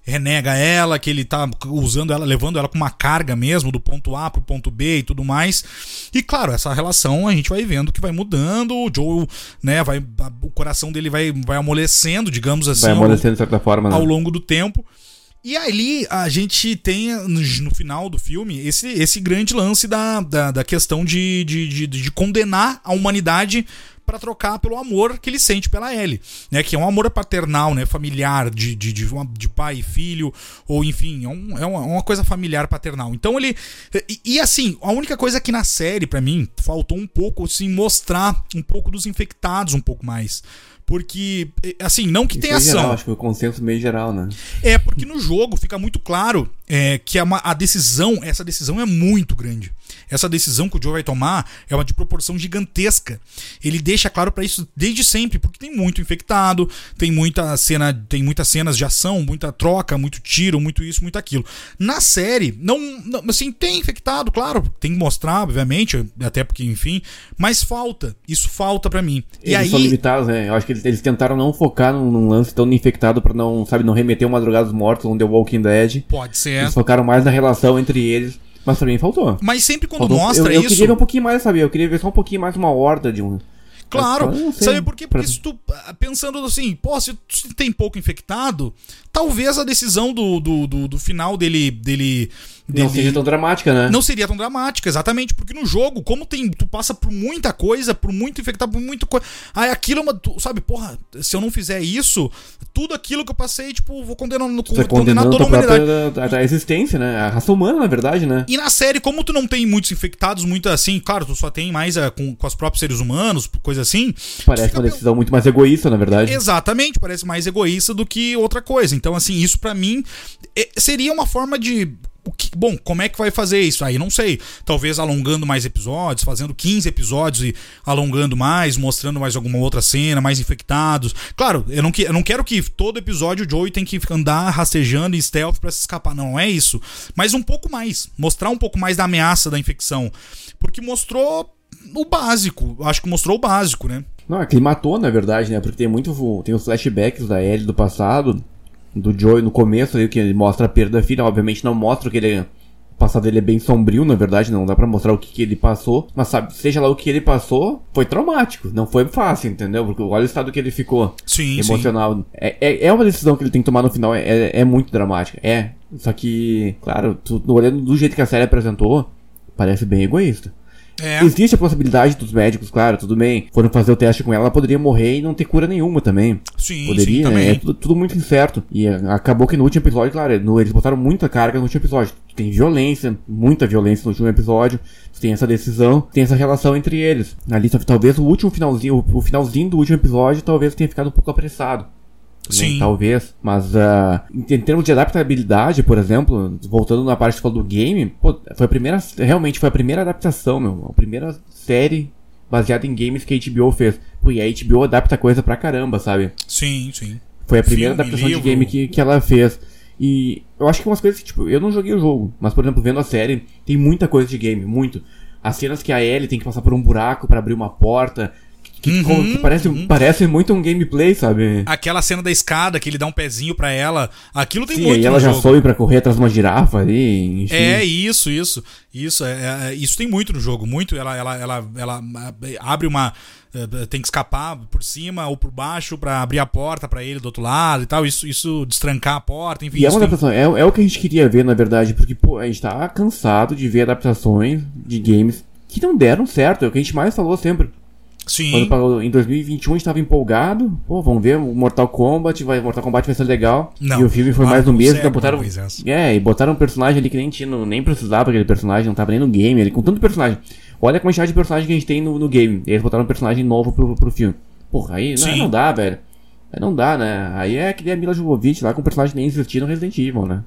renega ela, que ele tá usando ela, levando ela com uma carga mesmo, do ponto A pro ponto B e tudo mais. E claro, essa relação a gente vai vendo que vai mudando, o Joel, né, vai, o coração dele vai, vai amolecendo, digamos assim, vai amolecendo de certa forma, né? Ao longo do tempo. E ali a gente tem, no final do filme, esse, esse grande lance da, da, da questão de, de, de, de condenar a humanidade para trocar pelo amor que ele sente pela Ellie, né? Que é um amor paternal, né? Familiar, de, de, de, de pai e filho, ou enfim, é, um, é uma, uma coisa familiar paternal. Então ele... E, e assim, a única coisa que na série, pra mim, faltou um pouco, assim, mostrar um pouco dos infectados um pouco mais. Porque, assim, não que tenha ação. Geral, acho que foi o consenso meio geral, né? É, porque no jogo fica muito claro é, que a, a decisão, essa decisão é muito grande. Essa decisão que o Joe vai tomar é uma de proporção gigantesca. Ele deixa claro pra isso desde sempre, porque tem muito infectado, tem muita cena, tem muitas cenas de ação, muita troca, muito tiro, muito isso, muito aquilo. Na série, não, não assim, tem infectado, claro, tem que mostrar, obviamente, até porque, enfim, mas falta, isso falta pra mim. Eles e aí são limitados, né? Eu acho que eles, eles tentaram não focar num, num lance tão infectado pra não, sabe, não remeter o Madrugados Mortos, um The Walking Dead. Pode ser. Eles focaram mais na relação entre eles. Mas pra mim faltou. Mas sempre quando faltou. mostra eu, eu isso... Eu queria ver um pouquinho mais, sabe? Eu queria ver só um pouquinho mais uma horda de um... Claro, eu sabe por quê? Porque se tu, pensando assim, pô, se tu tem pouco infectado, talvez a decisão do, do, do, do final dele, dele... Não dele, seria tão dramática, né? Não seria tão dramática, exatamente, porque no jogo, como tem, tu passa por muita coisa, por muito infectado, por muita coisa, aí aquilo é uma, tu, sabe, porra, se eu não fizer isso, tudo aquilo que eu passei, tipo, vou condenar, no, tá condenar toda a humanidade. Da, da existência, né? A raça humana, na verdade, né? E na série, como tu não tem muitos infectados, muito assim, claro, tu só tem mais a, com, com os próprios seres humanos, coisa assim. Parece uma decisão muito mais egoísta, na verdade. Exatamente, parece mais egoísta do que outra coisa. Então, assim, isso pra mim é, seria uma forma de... O que, bom, como é que vai fazer isso? Aí não sei. Talvez alongando mais episódios, fazendo quinze episódios e alongando mais, mostrando mais alguma outra cena, mais infectados. Claro, eu não, que, eu não quero que todo episódio o Joey tem que andar rastejando em stealth pra se escapar. Não, não é isso. Mas um pouco mais. Mostrar um pouco mais da ameaça da infecção. Porque mostrou o básico. Acho que mostrou o básico, né? Não, é que ele matou, na verdade, né? Porque tem muito... Tem os flashbacks da Ellie do passado... Do Joey no começo aí, que ele mostra a perda da filha. Obviamente não mostra que ele... O passado dele é bem sombrio, na verdade. Não dá pra mostrar o que, que ele passou. Mas sabe, seja lá o que ele passou, foi traumático. Não foi fácil, entendeu? Porque olha o estado que ele ficou. Sim, emocional. sim. É, é, é uma decisão que ele tem que tomar no final. É, é muito dramática. É. Só que, claro, tu, olhando do jeito que a série apresentou, parece bem egoísta. É. Existe a possibilidade dos médicos, claro, tudo bem. Foram fazer o teste com ela, ela poderia morrer e não ter cura nenhuma também. Sim, poderia, sim, né? também. É tudo, tudo muito incerto. E acabou que no último episódio, claro, no, eles botaram muita carga no último episódio. Tem violência, muita violência no último episódio. Tem essa decisão, tem essa relação entre eles. Ali, talvez o último finalzinho, o finalzinho do último episódio, talvez tenha ficado um pouco apressado. Sim. Né? Talvez. Mas uh, em termos de adaptabilidade, por exemplo, voltando na parte que falou do game, pô, foi a primeira, realmente foi a primeira adaptação, meu. A primeira série baseada em games que a H B O fez. Pô, e a H B O adapta coisa pra caramba, sabe? Sim, sim. Foi a primeira Filme, adaptação livro. de game que, que ela fez. E eu acho que umas coisas que, tipo, eu não joguei o jogo, mas, por exemplo, vendo a série, tem muita coisa de game, muito. As cenas que a Ellie tem que passar por um buraco pra abrir uma porta... Que, uhum, que parece, uhum. parece muito um gameplay, sabe? Aquela cena da escada que ele dá um pezinho pra ela, aquilo tem Sim, muito e ela no já jogo. sobe pra correr atrás de uma girafa ali, enfim. É, isso, isso. Isso, é, é, isso tem muito no jogo, muito. Ela, ela, ela, ela abre uma... Tem que escapar por cima ou por baixo pra abrir a porta pra ele do outro lado e tal. Isso, isso destrancar a porta, enfim. E é uma tem... adaptação, é, é o que a gente queria ver, na verdade, porque, pô, a gente tá cansado de ver adaptações de games que não deram certo, é o que a gente mais falou sempre. Sim. Quando parou, em dois mil e vinte e um a gente tava empolgado, pô, vamos ver, o Mortal Kombat, vai, Mortal Kombat vai ser legal. Não. E o filme foi Ah, mais do mesmo, cego, então botaram. É, e botaram um personagem ali que nem tinha, nem precisava aquele personagem, não tava nem no game, ele com tanto personagem. Olha a quantidade de personagem que a gente tem no, no game. E eles botaram um personagem novo pro, pro filme. Porra, aí não, não dá, velho. Aí não dá, né? Aí é que nem a Mila Jovovich lá com um personagem nem existia no Resident Evil, né?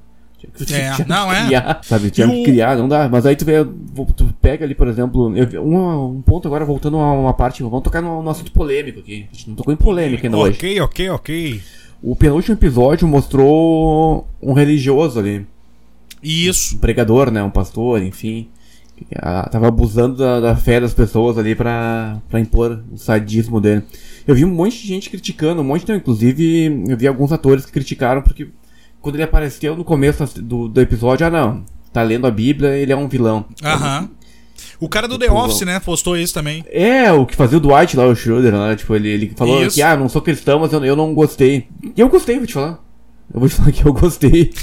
É, tinha não que é. criar, sabe? Tinha que criar, não dá. Mas aí tu, vê, tu pega ali, por exemplo, eu, um, um ponto agora, voltando a uma parte, vamos tocar no, no assunto polêmico aqui. A gente não tocou em polêmica ainda hoje. Ok, ok, ok. O penúltimo episódio mostrou um religioso ali. Isso. Um pregador, né? Um pastor, enfim. Que tava abusando da, da fé das pessoas ali pra, pra impor o sadismo dele. Eu vi um monte de gente criticando, um monte não, inclusive eu vi alguns atores que criticaram porque quando ele apareceu no começo do, do episódio, ah não, tá lendo a Bíblia, ele é um vilão. Aham. O cara do The Office, né, postou isso também. É, o que fazia o Dwight lá, o Schroeder, né? Tipo, ele, ele falou isso. que, ah, não sou cristão, mas eu, eu não gostei. E eu gostei, vou te falar. Eu vou te falar que eu gostei.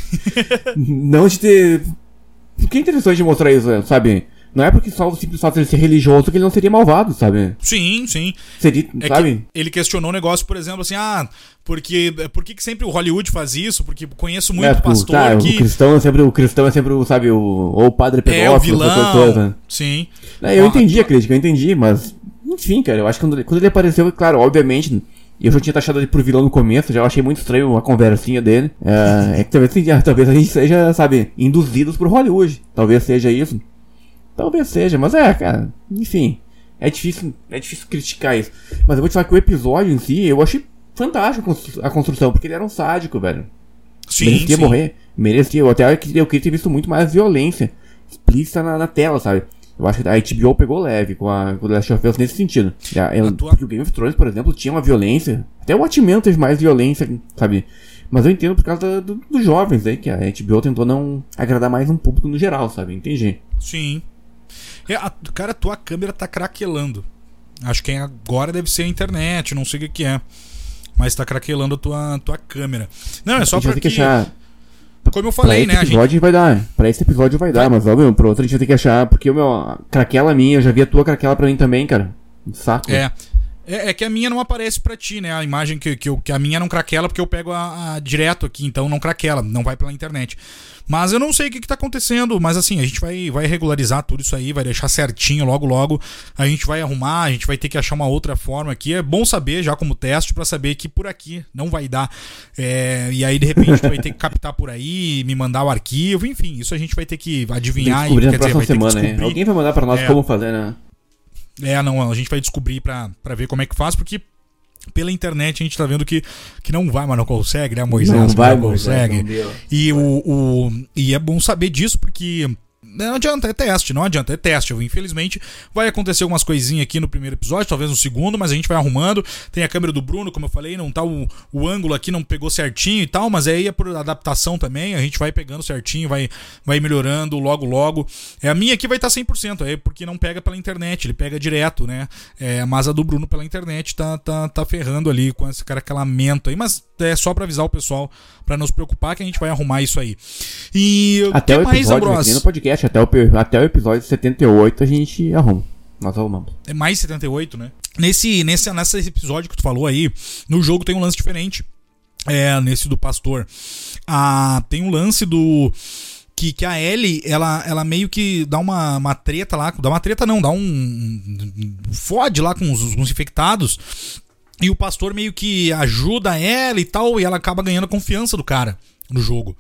Não de ter... Porque é interessante de mostrar isso, sabe? Não é porque só o simples fato de ele ser religioso que ele não seria malvado, sabe? Sim, sim. Seria, é sabe? Ele questionou um negócio, por exemplo, assim, ah, porque, por que, que sempre o Hollywood faz isso? Porque conheço muito é, pastor tá, que... O cristão é sempre o, cristão é sempre o, sabe, o, ou o padre pedófilo, é, o vilão, coisa. Sim. É, eu ah, entendi a crítica, eu entendi, mas... Enfim, cara, eu acho que quando, quando ele apareceu, claro, obviamente... Eu já tinha taxado ele por vilão no começo, já achei muito estranho a conversinha dele. É, é que talvez, talvez a gente seja, sabe, induzidos por Hollywood. Talvez seja isso. Talvez seja, mas é, cara, enfim. É difícil, é difícil criticar isso. Mas eu vou te falar que o episódio em si, eu achei fantástico a construção, porque ele era um sádico, velho. Sim, merecia sim. morrer, merecia. Eu até eu queria ter visto muito mais violência explícita na, na tela, sabe? Eu acho que a H B O pegou leve com a com o Last of Us nesse sentido. Eu, tua... Porque o Game of Thrones, por exemplo, tinha uma violência. Até o Watchmen teve mais violência, sabe? Mas eu entendo por causa do, dos jovens aí, que a H B O tentou não agradar mais um público no geral, sabe? Entendi. Sim. É, a, cara, a tua câmera tá craquelando. Acho que agora deve ser a internet, não sei o que, que é. Mas tá craquelando a tua, tua câmera. Não, é só pra que... achar... Como eu falei, pra esse né? Episódio a gente... vai dar. Pra esse episódio vai dar, mas ó, meu, pro outro a gente vai ter que achar. Porque o meu, a craquela minha, eu já vi a tua craquela pra mim também, cara. Um saco. É. É, é que a minha não aparece pra ti, né? A imagem que, que, eu, que a minha não craquela porque eu pego a, a direto aqui, então não craquela, não vai pela internet. Mas eu não sei o que, que tá acontecendo, mas assim, a gente vai, vai regularizar tudo isso aí, vai deixar certinho logo logo, a gente vai arrumar, a gente vai ter que achar uma outra forma aqui. É bom saber já como teste pra saber que por aqui não vai dar. É, e aí de repente a gente vai ter que captar por aí, me mandar o arquivo, enfim, isso a gente vai ter que adivinhar. Tem que e, quer dizer, vai semana, ter que descobrir. Alguém vai mandar pra nós é, como fazer, né? É, não, a gente vai descobrir pra, pra ver como é que faz, porque pela internet a gente tá vendo que, que não vai, mas não consegue, né, Moisés? Não vai, não consegue. Moisés, não e, o, o, e é bom saber disso, porque não adianta, é teste, não adianta, é teste. Infelizmente vai acontecer algumas coisinhas aqui no primeiro episódio, talvez no segundo, mas a gente vai arrumando. Tem a câmera do Bruno, como eu falei, não tá o, o ângulo aqui, não pegou certinho e tal, mas aí é por adaptação também, a gente vai pegando certinho, vai, vai melhorando logo logo. É, a minha aqui vai estar tá cem por cento, é porque não pega pela internet, ele pega direto, né? É, mas a do Bruno pela internet tá, tá, tá ferrando ali com esse caracalamento aí, mas é só pra avisar o pessoal, pra não se preocupar que a gente vai arrumar isso aí. E até o que o mais, episódio, mais, no podcast, até o, até o episódio setenta e oito a gente arruma. Nós arrumamos. É mais setenta e oito, né? Nesse, nesse, nesse episódio que tu falou aí, no jogo tem um lance diferente. É, nesse do pastor. Ah, tem um lance do... Que, que a Ellie, ela, ela meio que dá uma, uma treta lá. Dá uma treta não, dá um... Fode lá com os, com os infectados. E o pastor meio que ajuda ela e tal, e ela acaba ganhando a confiança do cara no jogo.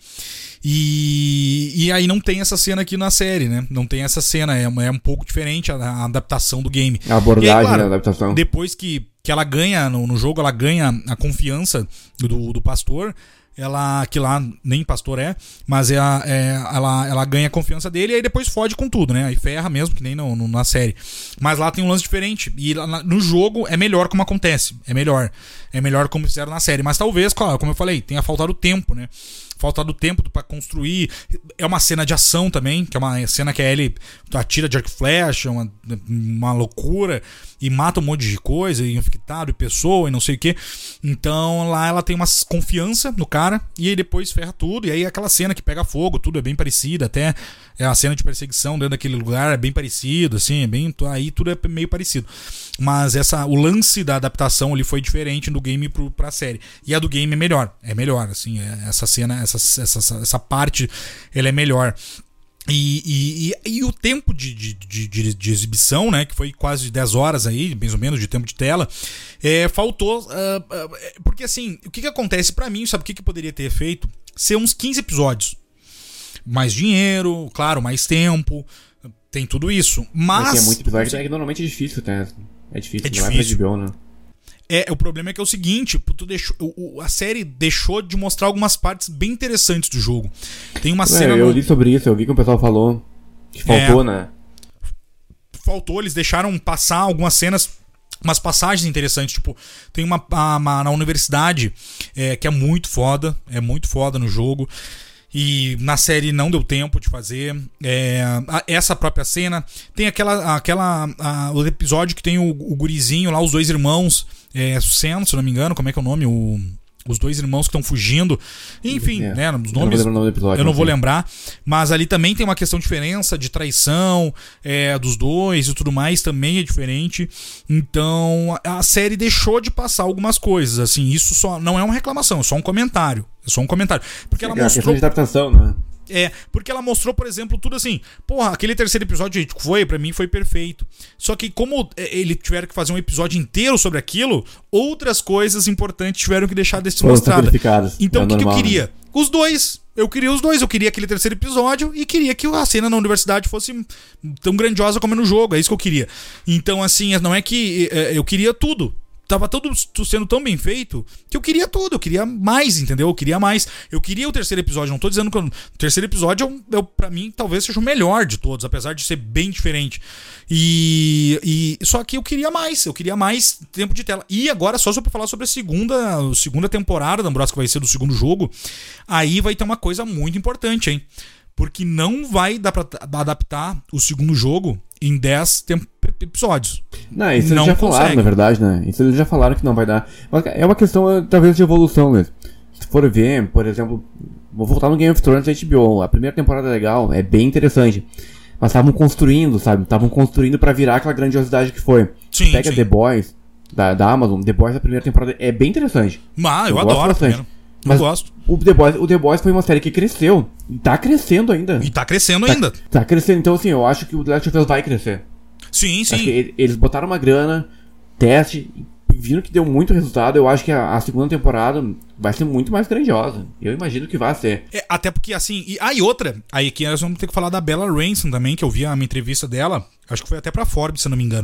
E, e aí não tem essa cena aqui na série, né? Não tem essa cena, é, é um pouco diferente a, a adaptação do game. A abordagem, aí, claro, né, a adaptação. Depois que, que ela ganha, no, no jogo, ela ganha a confiança do, do pastor, ela, que lá nem pastor é, mas é, é, ela, ela ganha a confiança dele e aí depois fode com tudo, né? Aí ferra mesmo, que nem no, no, na série. Mas lá tem um lance diferente. E lá, no jogo é melhor como acontece. É melhor. É melhor como fizeram na série. Mas talvez, como eu falei, tenha faltado tempo, né? Faltado tempo pra construir. É uma cena de ação também, que é uma cena que a Ellie atira de arco e flecha, uma, uma loucura, e mata um monte de coisa, e infectado, e pessoa, e não sei o que. Então lá ela tem uma confiança no cara, e aí depois ferra tudo, e aí aquela cena que pega fogo, tudo é bem parecido, até é a cena de perseguição dentro daquele lugar é bem parecido, assim, é bem, aí tudo é meio parecido. Mas essa, o lance da adaptação ali foi diferente do game pro, pra série. E a do game é melhor, é melhor, assim, é, essa cena, essa, essa, essa parte, ela é melhor. E, e, e, e o tempo de, de, de, de exibição, né, que foi quase dez horas aí, mais ou menos, de tempo de tela, é, faltou, uh, uh, porque assim, o que que acontece pra mim, sabe o que que poderia ter feito? Ser uns quinze episódios. Mais dinheiro, claro, mais tempo, tem tudo isso, mas... Mas é muito episódio, é que normalmente é difícil, tá? É difícil, é não é pra H B O, né? É, o problema é que é o seguinte, tu deixou, o, a série deixou de mostrar algumas partes bem interessantes do jogo. Tem uma é, cena... Eu no... li sobre isso, eu vi que o pessoal falou que faltou, é, né? Faltou, eles deixaram passar algumas cenas umas passagens interessantes, tipo, tem uma, uma na universidade é, que é muito foda, é muito foda no jogo, e na série não deu tempo de fazer. É, essa própria cena, tem aquela, aquela a, o episódio que tem o, o gurizinho lá, os dois irmãos, é, Sen, se não me engano, como é que é o nome? O... Os dois irmãos que estão fugindo. Enfim, é. né? Os nomes. Eu não vou, nome episódio, eu não vou lembrar. Mas ali também tem uma questão de diferença de traição é, dos dois e tudo mais. Também é diferente. Então, a série deixou de passar algumas coisas. Assim, isso só não é uma reclamação, é só um comentário. É só um comentário. Porque ela é, mostrou. A questão de adaptação, né? É, porque ela mostrou, por exemplo, tudo assim. Porra, aquele terceiro episódio, gente, foi, pra mim foi perfeito. Só que como eles tiveram que fazer um episódio inteiro sobre aquilo, outras coisas importantes tiveram que deixar de ser mostradas. Então, é o que, que eu queria? Né? Os dois. Eu queria os dois. Eu queria aquele terceiro episódio e queria que a cena na universidade fosse tão grandiosa como é no jogo. É isso que eu queria. Então, assim, não é que eu queria tudo. Tava tudo sendo tão bem feito que eu queria tudo, eu queria mais, entendeu? Eu queria mais. Eu queria o terceiro episódio, não tô dizendo que eu, o terceiro episódio, eu, eu, pra mim, talvez seja o melhor de todos, apesar de ser bem diferente. E, e só que eu queria mais, eu queria mais tempo de tela. E agora, só pra falar sobre a segunda, a segunda temporada da Ambrose, que vai ser do segundo jogo, aí vai ter uma coisa muito importante, hein? Porque não vai dar pra adaptar o segundo jogo em dez temp- episódios. Não, isso não eles já consegue. falaram, na verdade, né? Isso eles já falaram que não vai dar. Mas é uma questão, talvez, de evolução mesmo. Se for ver, por exemplo, vou voltar no Game of Thrones da H B O. A primeira temporada é legal, é bem interessante. Mas estavam construindo, sabe? Estavam construindo pra virar aquela grandiosidade que foi. Sim, Pega sim. The Boys, da, da Amazon. The Boys, a primeira temporada, é bem interessante. Ah, eu, eu adoro bastante. Mas eu gosto. O The, Boys, o The Boys foi uma série que cresceu. E tá crescendo ainda. E tá crescendo tá, ainda. Tá crescendo. Então, assim, eu acho que o The Last of Us vai crescer. Sim, sim. Acho que eles botaram uma grana, teste, viram que deu muito resultado. Eu acho que a, a segunda temporada vai ser muito mais grandiosa. Eu imagino que vai ser. É, até porque, assim... E, ah, e outra. Aí aqui nós vamos ter que falar da Bella Ramsey também, que eu vi a minha entrevista dela. Acho que foi até pra Forbes, se não me engano.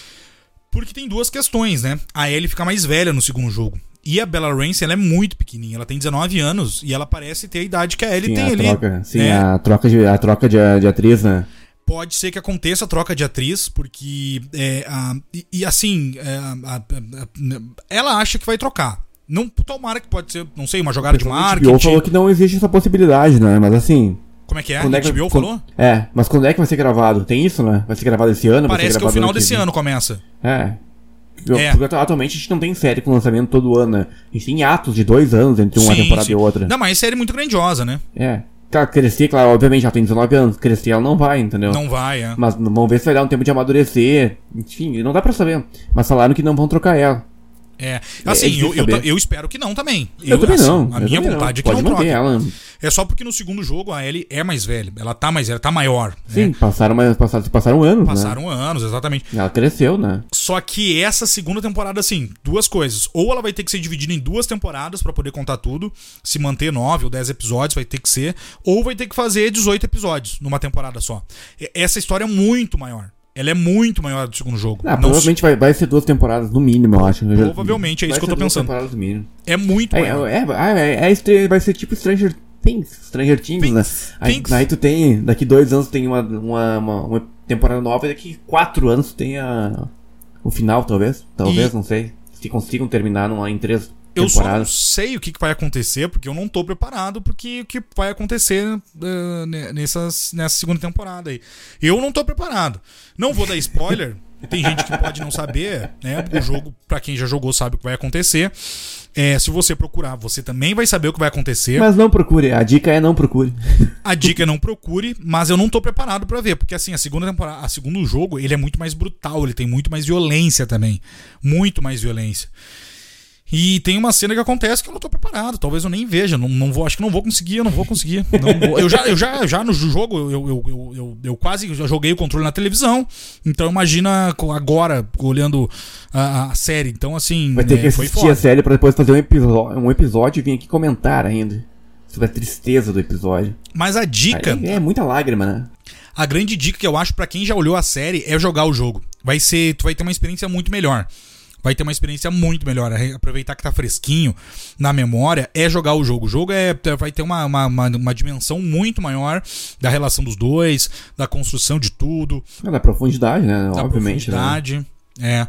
Porque tem duas questões, né? A Ellie fica mais velha no segundo jogo. E a Bella Ramsey, ela é muito pequenininha. Ela tem dezenove anos e ela parece ter a idade que a Ellie sim, tem a ali. Troca, sim, é. a troca, de, a troca de, de atriz, né? Pode ser que aconteça a troca de atriz, porque... É, a, e, e assim... É, a, a, a, ela acha que vai trocar. Não, tomara que pode ser, não sei, uma jogada de marketing. O H B O falou que não existe essa possibilidade, né? Mas assim... Como é que é? A H B O falou? É, mas quando é que vai ser gravado? Tem isso, né? Vai ser gravado esse ano? Parece vai ser que é o final ano desse que... ano começa. É. É. Porque atualmente a gente não tem série com lançamento todo ano, né? A gente tem atos de dois anos entre uma sim, temporada sim. e outra. Não, mas é série muito grandiosa, né? É. Claro, crescer, claro, obviamente ela tem dezenove anos. Crescer ela não vai, entendeu? Não vai, é. Mas vamos ver se vai dar um tempo de amadurecer. Enfim, não dá pra saber. Mas falaram que não vão trocar ela. É, assim, é eu, eu, eu espero que não também. Eu, eu também assim, não. A eu minha vontade não. é que Pode não troque. Ela. É só porque no segundo jogo a Ellie é mais velha. Ela tá mais velha, tá maior. Sim, né? passaram, mais, passaram, passaram anos, Passaram né? anos, exatamente. Ela cresceu, né? Só que essa segunda temporada, assim, duas coisas. Ou ela vai ter que ser dividida em duas temporadas pra poder contar tudo. Se manter nove ou dez episódios, vai ter que ser. Ou vai ter que fazer dezoito episódios numa temporada só. Essa história é muito maior. Ela é muito maior do segundo jogo. Ah, provavelmente se... vai, vai ser duas temporadas no mínimo, eu acho. Provavelmente, é isso vai que eu tô duas pensando. Temporadas no mínimo. É muito é, maior. É, é, é, é, vai ser tipo Stranger Things. Stranger Things, Things, né? Aí, Things. aí tu tem, daqui dois anos tem uma, uma, uma, uma temporada nova, e daqui quatro anos tem a, o final, talvez. Talvez, e... não sei. Se consigam terminar numa, em três Eu temporadas. só não sei o que vai acontecer, porque eu não tô preparado porque o que vai acontecer uh, nessas, nessa segunda temporada aí. Eu não tô preparado. Não vou dar spoiler. Tem gente que pode não saber, né? O jogo, pra quem já jogou, sabe o que vai acontecer. É, se você procurar, você também vai saber o que vai acontecer. Mas não procure. A dica é não procure. A dica é não procure, mas eu não tô preparado pra ver. Porque assim, a segunda temporada, a segundo jogo, ele é muito mais brutal. Ele tem muito mais violência também. Muito mais violência. E tem uma cena que acontece que eu não tô preparado. Talvez eu nem veja. Não, não vou, acho que não vou conseguir, eu não vou conseguir. Não vou. Eu, já, eu já, já no jogo, eu, eu, eu, eu, eu quase já joguei o controle na televisão. Então imagina agora, olhando a, a série. Então, assim. Vai ter é, que foi assistir foda. a série pra depois fazer um episódio, um episódio e vir aqui comentar ainda. Sobre a tristeza do episódio. Mas a dica. Aí é muita lágrima, né? A grande dica que eu acho pra quem já olhou a série é jogar o jogo. Vai ser. Tu vai ter uma experiência muito melhor. Vai ter uma experiência muito melhor. Aproveitar que tá fresquinho na memória é jogar o jogo. O jogo é, vai ter uma, uma, uma, uma dimensão muito maior da relação dos dois, da construção de tudo. É, da profundidade, né? Da Obviamente. profundidade. Né? É.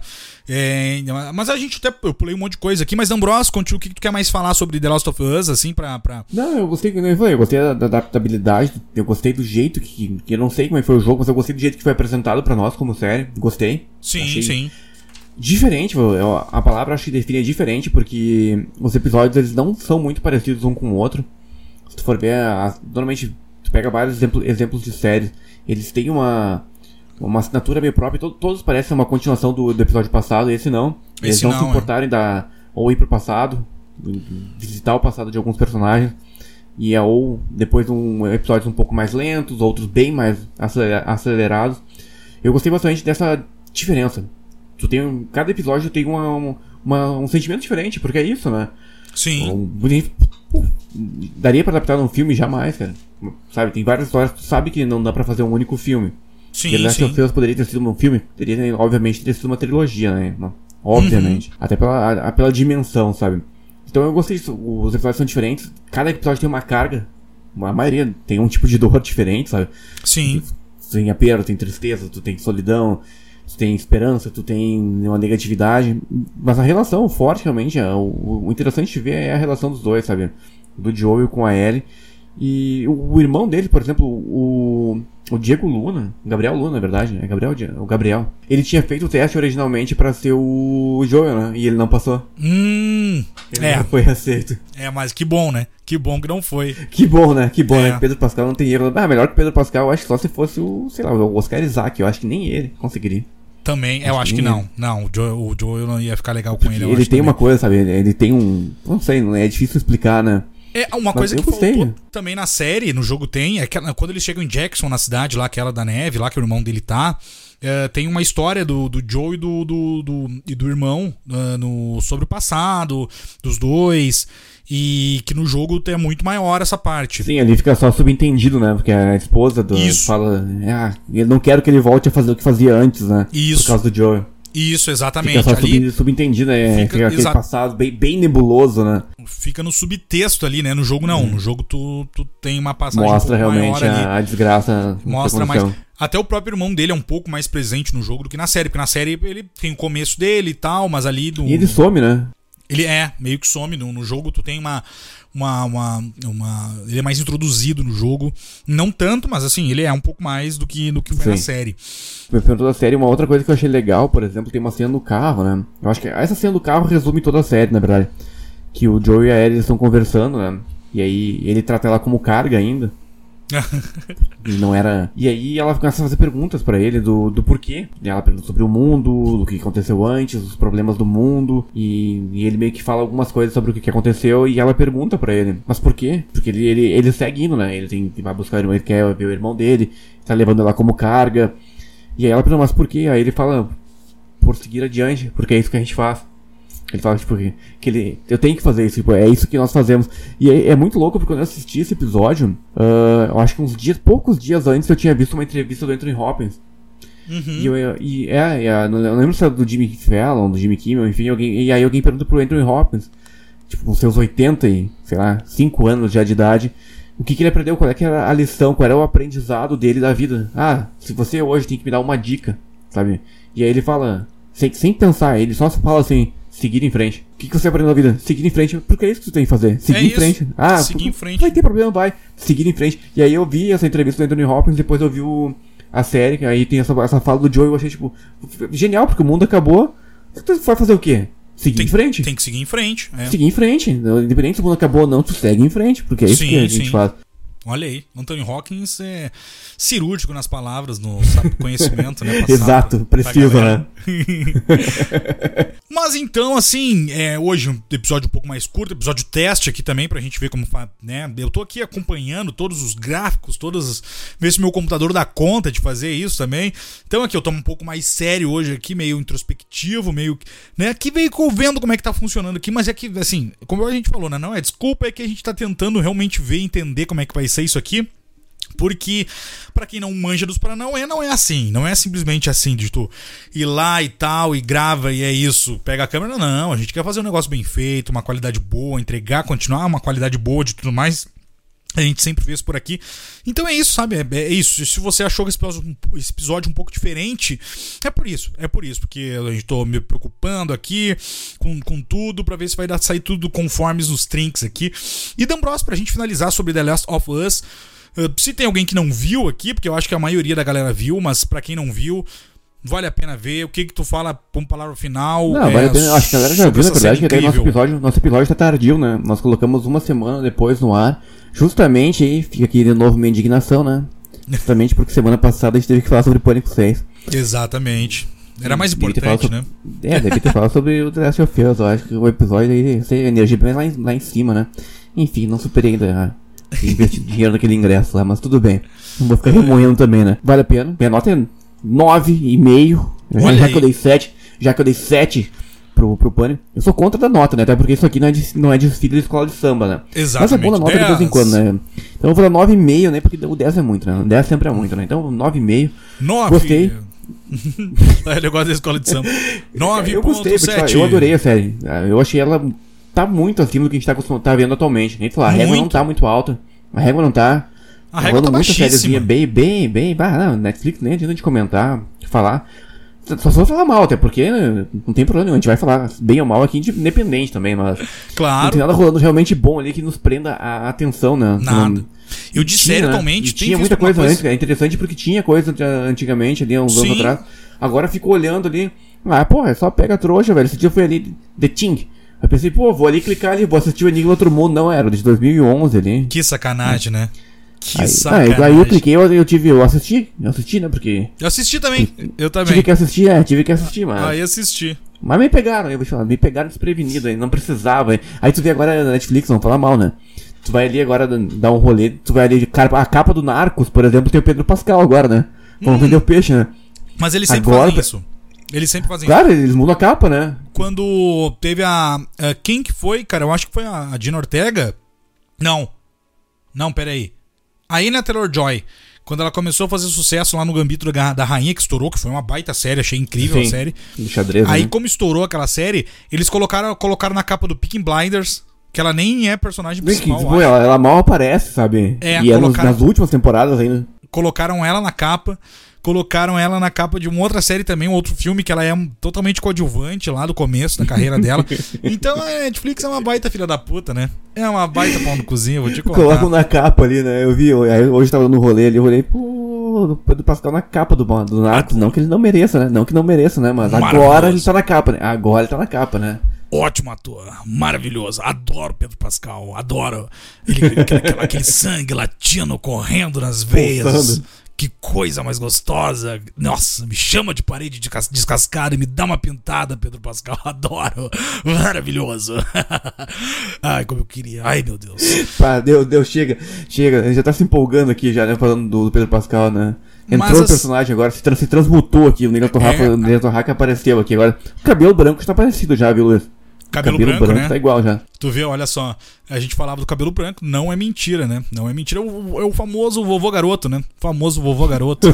é. Mas a gente até. Eu pulei um monte de coisa aqui, mas D'Ambrosio, contigo, o que tu quer mais falar sobre The Last of Us, assim, pra. pra... Não, eu gostei, eu falei, eu gostei da, da adaptabilidade, eu gostei do jeito que. que eu não sei como é que foi o jogo, mas eu gostei do jeito que foi apresentado pra nós como série. Gostei. Sim, Achei sim. Diferente, eu, a palavra acho que define é diferente, porque os episódios eles não são muito parecidos um com o outro. Se tu for ver, a, normalmente tu pega vários exemplos, exemplos de séries, eles têm uma. Uma assinatura meio própria, to- todos parecem uma continuação do, do episódio passado, esse não. Eles Esse não, não, se é. importarem da, ou ir pro passado, visitar o passado de alguns personagens, e é ou depois um episódios um pouco mais lentos, outros bem mais acelera- acelerados. Eu gostei bastante dessa diferença. Tu tem um, cada episódio tem uma, uma, um sentimento diferente, porque é isso, né? Sim. Um, pô, daria pra adaptar num filme? Jamais, cara. Sabe, tem várias histórias que tu sabe que não dá pra fazer um único filme. Sim, The Last sim. of Us poderia ter sido um filme, teria, obviamente, ter sido uma trilogia, né? Obviamente. Uhum. Até pela, a, pela dimensão, sabe? Então eu gostei disso. Os episódios são diferentes. Cada episódio tem uma carga. A maioria tem um tipo de dor diferente, sabe? Sim. Tu tem aperto, tem tristeza, tu tem solidão, tu tem esperança, tu tem uma negatividade. Mas a relação forte, realmente, é, o, o interessante de ver é a relação dos dois, sabe? Do Joel com a Ellie. E o, o irmão dele, por exemplo, o, o Diego Luna, Gabriel Luna, na verdade, é Gabriel, o Gabriel. Ele tinha feito o teste originalmente pra ser o Joel, né? E ele não passou. Hum, Ele é. não foi aceito. É, mas que bom, né? Que bom que não foi. Que bom, né? Que bom, É. né? Pedro Pascal não tem erro. Ah, melhor que Pedro Pascal, eu acho que só se fosse o, sei lá, o Oscar Isaac. Eu acho que nem ele conseguiria. Também, eu acho que não. Não, o Joel, o Joel não ia ficar legal com ele. eu Ele acho tem também. uma coisa, sabe? Ele, ele tem um... Não sei, não é difícil explicar, né? É, uma Mas coisa eu que gostei. faltou também na série, no jogo tem, é que quando eles chegam em Jackson, na cidade lá, aquela da neve, lá que o irmão dele tá, é, tem uma história do, do Joe e do, do, do, e do irmão uh, no, sobre o passado dos dois, e que no jogo é muito maior essa parte. Sim, ali fica só subentendido, né? Porque a esposa do... Isso. fala... Ah, eu não quero que ele volte a fazer o que fazia antes, né? Isso. Por causa do Joe. Isso, exatamente. Fica só Ali sub, subentendido, né? fica- Fica aquele exa- passado bem, bem nebuloso, né? fica no subtexto ali, né? No jogo não. No jogo tu, tu tem uma passagem Mostra um pouco realmente maior ali. a, a desgraça. que Mostra mais. aconteceu. Até o próprio irmão dele é um pouco mais presente no jogo do que na série. Porque na série ele tem o começo dele e tal, mas ali do. E ele some, né? Ele é, meio que some. No, no jogo tu tem uma, uma, uma, uma. Ele é mais introduzido no jogo. Não tanto, mas assim, ele é um pouco mais do que, do que foi Sim. na série. Perguntando toda a série, uma outra coisa que eu achei legal, por exemplo, tem uma cena no carro, né? Eu acho que essa cena do carro resume toda a série, na verdade. Que o Joe e a Ellie estão conversando, né? E aí ele trata ela como carga ainda. E não era. E aí ela começa a fazer perguntas pra ele do, do porquê. E ela pergunta sobre o mundo, do que aconteceu antes, os problemas do mundo. E, e ele meio que fala algumas coisas sobre o que, que aconteceu. E ela pergunta pra ele, mas por quê? Porque ele, ele, ele segue indo, né? Ele tem que vai buscar o irmão, ele quer ver o irmão dele, tá levando ela como carga. E aí ela pergunta, mas por quê? Aí ele fala, por seguir adiante, porque é isso que a gente faz. Ele fala, tipo, que, que ele, eu tenho que fazer isso, tipo, é isso que nós fazemos. E é, é muito louco, porque quando eu assisti esse episódio, uh, eu acho que uns dias, poucos dias antes, eu tinha visto uma entrevista do Anthony Hopkins. Uhum. E, eu, e é, é, não eu não lembro se era do Jimmy Fallon, do Jimmy Kimmel, enfim, alguém, e aí alguém pergunta pro Anthony Hopkins, tipo, com seus oitenta e, sei lá, cinco anos já de idade, o que, que ele aprendeu, qual é que era a lição, qual era o aprendizado dele da vida. Ah, se você hoje tem que me dar uma dica, sabe? E aí ele fala, sem, sem pensar, ele só fala assim, seguir em frente. O que, que você aprendeu na vida? Seguir em frente, porque é isso que tu tem que fazer. Seguir É em isso. frente. Ah, Seguir em frente. Vai ter problema, vai. Seguir em frente. E aí eu vi essa entrevista do Anthony Hopkins, depois eu vi o, a série, que aí tem essa, essa fala do Joe, eu achei, tipo, genial, porque o mundo acabou. Tu vai fazer o quê? Seguir Tem, em frente. tem que seguir em frente. É. Seguir em frente. Independente se o mundo acabou ou não, tu segue em frente, porque é isso Sim, que a gente sim. faz. Olha aí, Anthony Hopkins é cirúrgico nas palavras, no sabe, conhecimento, né? Passado Exato, pra- pra precisa, galera. né? Mas então, assim, é, hoje um episódio um pouco mais curto, episódio teste aqui também, pra gente ver como faz, né? Eu tô aqui acompanhando todos os gráficos, todos, ver se meu computador dá conta de fazer isso também. Então aqui eu tô um pouco mais sério hoje aqui, meio introspectivo, meio, né? Aqui meio que eu vendo como é que tá funcionando aqui, mas é que, assim, como a gente falou, né? Não é desculpa, é que a gente tá tentando realmente ver e entender como é que vai ser isso aqui. Porque, pra quem não manja dos Paranauê, não é assim. Não é simplesmente assim de tu ir lá e tal, e grava e é isso. Pega a câmera, não. A gente quer fazer um negócio bem feito, uma qualidade boa, entregar, continuar uma qualidade boa de tudo mais. A gente sempre vê isso por aqui. Então é isso, sabe? É, é isso. Se você achou esse episódio, esse episódio um pouco diferente, é por isso. É por isso. Porque a gente tô me preocupando aqui com, com tudo pra ver se vai dar, sair tudo conforme nos trinks aqui. E D'Ambrosio, pra gente finalizar sobre The Last of Us. Uh, se tem alguém que não viu aqui, porque eu acho que a maioria da galera viu, mas pra quem não viu, vale a pena ver. O que que tu fala como palavra final? Não, é, vale a pena. Eu acho que a galera já viu, na verdade, que até nosso incrível. episódio, nosso episódio tá tardio, né? Nós colocamos uma semana depois no ar. Justamente aí, fica aqui de novo minha indignação, né? Justamente porque semana passada a gente teve que falar sobre Pânico seis. Exatamente. Era mais Devia ter importante, falado né? sobre- É, deve ter falado sobre o The Last of Us. Eu acho que o episódio aí tem energia bem lá em, lá em cima, né? Enfim, não superei ainda a investir dinheiro naquele ingresso lá, mas tudo bem. Não vou ficar remoendo também, né? Vale a pena. Minha nota é nove e meio. Olha Já aí. que eu dei sete, já que eu dei sete pro, pro Pânico. Eu sou contra da nota, né? Até porque isso aqui não é, de, não é desfile de escola de samba, né? Exatamente. Mas é bom dar nota de vez em dez. quando, né? Então eu vou dar nove e meio, né? Porque o dez é muito, né? O dez sempre é muito, né? Então nove e meio. Nove. Gostei. Ele gosta da escola de samba. nove Eu ponto gostei, vou te falar, sete. eu adorei a série. Eu achei ela tá muito acima do que a gente tá, acostumado, tá vendo atualmente. A gente fala, a régua não Muito. tá muito alta. A régua não tá. A régua tá rolando muita baixíssima. sériezinha bem, bem, bem. Bah, não, Netflix nem adianta de comentar, de falar. Só se for falar mal, até porque né, não tem problema nenhum. A gente vai falar bem ou mal aqui, independente também, mas não Claro. tem nada rolando realmente bom ali que nos prenda a atenção, né? Nada. Não- Eu de Tinha, série né? atualmente E tem tinha visto muita alguma coisa, antes, é interessante porque tinha coisa de- antigamente ali, uns anos Sim. atrás. Agora fico olhando ali, ah, porra, é só pega a trouxa, velho. Esse dia eu fui ali, The Thing. Eu pensei, pô, vou ali clicar ali, vou assistir o Enigma do Outro Mundo. Não, era de dois mil e onze ali. Que sacanagem, né? Que Aí, sacanagem. aí, aí eu cliquei, eu, eu tive, eu assisti, eu assisti, né, porque Eu assisti também. Eu também. tive que assistir, é, tive que assistir, mas... Aí assisti. Mas me pegaram, eu vou te falar, me pegaram desprevenido aí, não precisava. Aí, aí tu vê agora na Netflix, não fala mal, né? Tu vai ali agora dar um rolê, tu vai ali, cara, a capa do Narcos, por exemplo, tem o Pedro Pascal agora, né? Vamos vender o peixe, né? Mas eles sempre Agora- fazem isso. Eles sempre fazem Claro, eles mudam a capa, né? isso. Quando teve a, a... Quem que foi, cara? Eu acho que foi a Dina Ortega. Não. Não, peraí. A Anya Taylor-Joy. Quando ela começou a fazer sucesso lá no Gambito da, da Rainha, que estourou, que foi uma baita série, achei incrível a Sim. série. De xadrez, Aí, né? como estourou aquela série, eles colocaram, colocaram na capa do Peaky Blinders, que ela nem é personagem Bem que, principal. tipo, eu acho. ela, ela mal aparece, sabe? É, e é nos- colocaram- nas últimas temporadas ainda. Colocaram ela na capa. Colocaram ela na capa de uma outra série também, um outro filme, que ela é um- totalmente coadjuvante lá do começo da carreira dela. Então a Netflix é uma baita filha da puta, né? É uma baita pau no cozinho, vou te contar. Colocam na capa ali, né? Eu vi, eu- aí hoje tava no rolê ali, eu olhei, pô, o Pedro Pascal na capa do, do Narcos. Não que ele não mereça, né? Não que não mereça, né? Mas agora Maravilhoso. ele tá na capa, né? Agora ele tá na capa, né? Ótimo ator, maravilhoso. Adoro Pedro Pascal, adoro. Ele, aquele, aquele- aquele sangue latino correndo nas veias. Pulsando. Que coisa mais gostosa. Nossa, me chama de parede de cas- descascada e me dá uma pintada, Pedro Pascal. Adoro. Maravilhoso. Ai, como eu queria. Ai, meu Deus. Pá, deu, deu, chega, chega. Ele já tá se empolgando aqui já, né? Falando do, do Pedro Pascal, né? Entrou Mas o as- personagem agora, se, trans, se transmutou aqui. O Negro Torraca, É. o Negro Torraca apareceu aqui agora. O cabelo branco está parecido já, viu, Luiz? Cabelo, branco, né? tá igual já. Tu vê, olha só, a gente falava do cabelo branco, não é mentira, né? Não é mentira, é o, é o famoso vovô garoto, né? O famoso vovô garoto.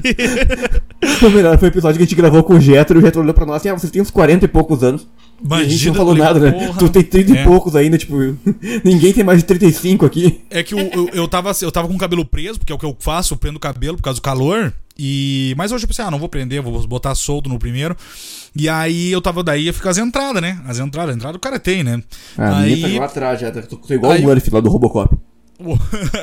O melhor foi o episódio que a gente gravou com o Getro e o Getro olhou pra nós assim, ah, vocês têm uns quarenta e poucos anos. E a gente Imagina, não falou eu nada, falei, né? porra. Tu tem trinta É. e poucos ainda, tipo, ninguém tem mais de trinta e cinco aqui. É que eu, eu, eu, tava, eu tava com o cabelo preso, porque é o que eu faço, eu prendo o cabelo por causa do calor. E... Mas hoje eu pensei, ah, não vou prender, vou botar solto no primeiro. E aí eu tava daí, ia ficar as entradas, né? As entradas, a entrada o cara tem, né? Ah, a aí... minha tá lá atrás já, tô, tô igual Aí- o Murphy lá do Robocop. O-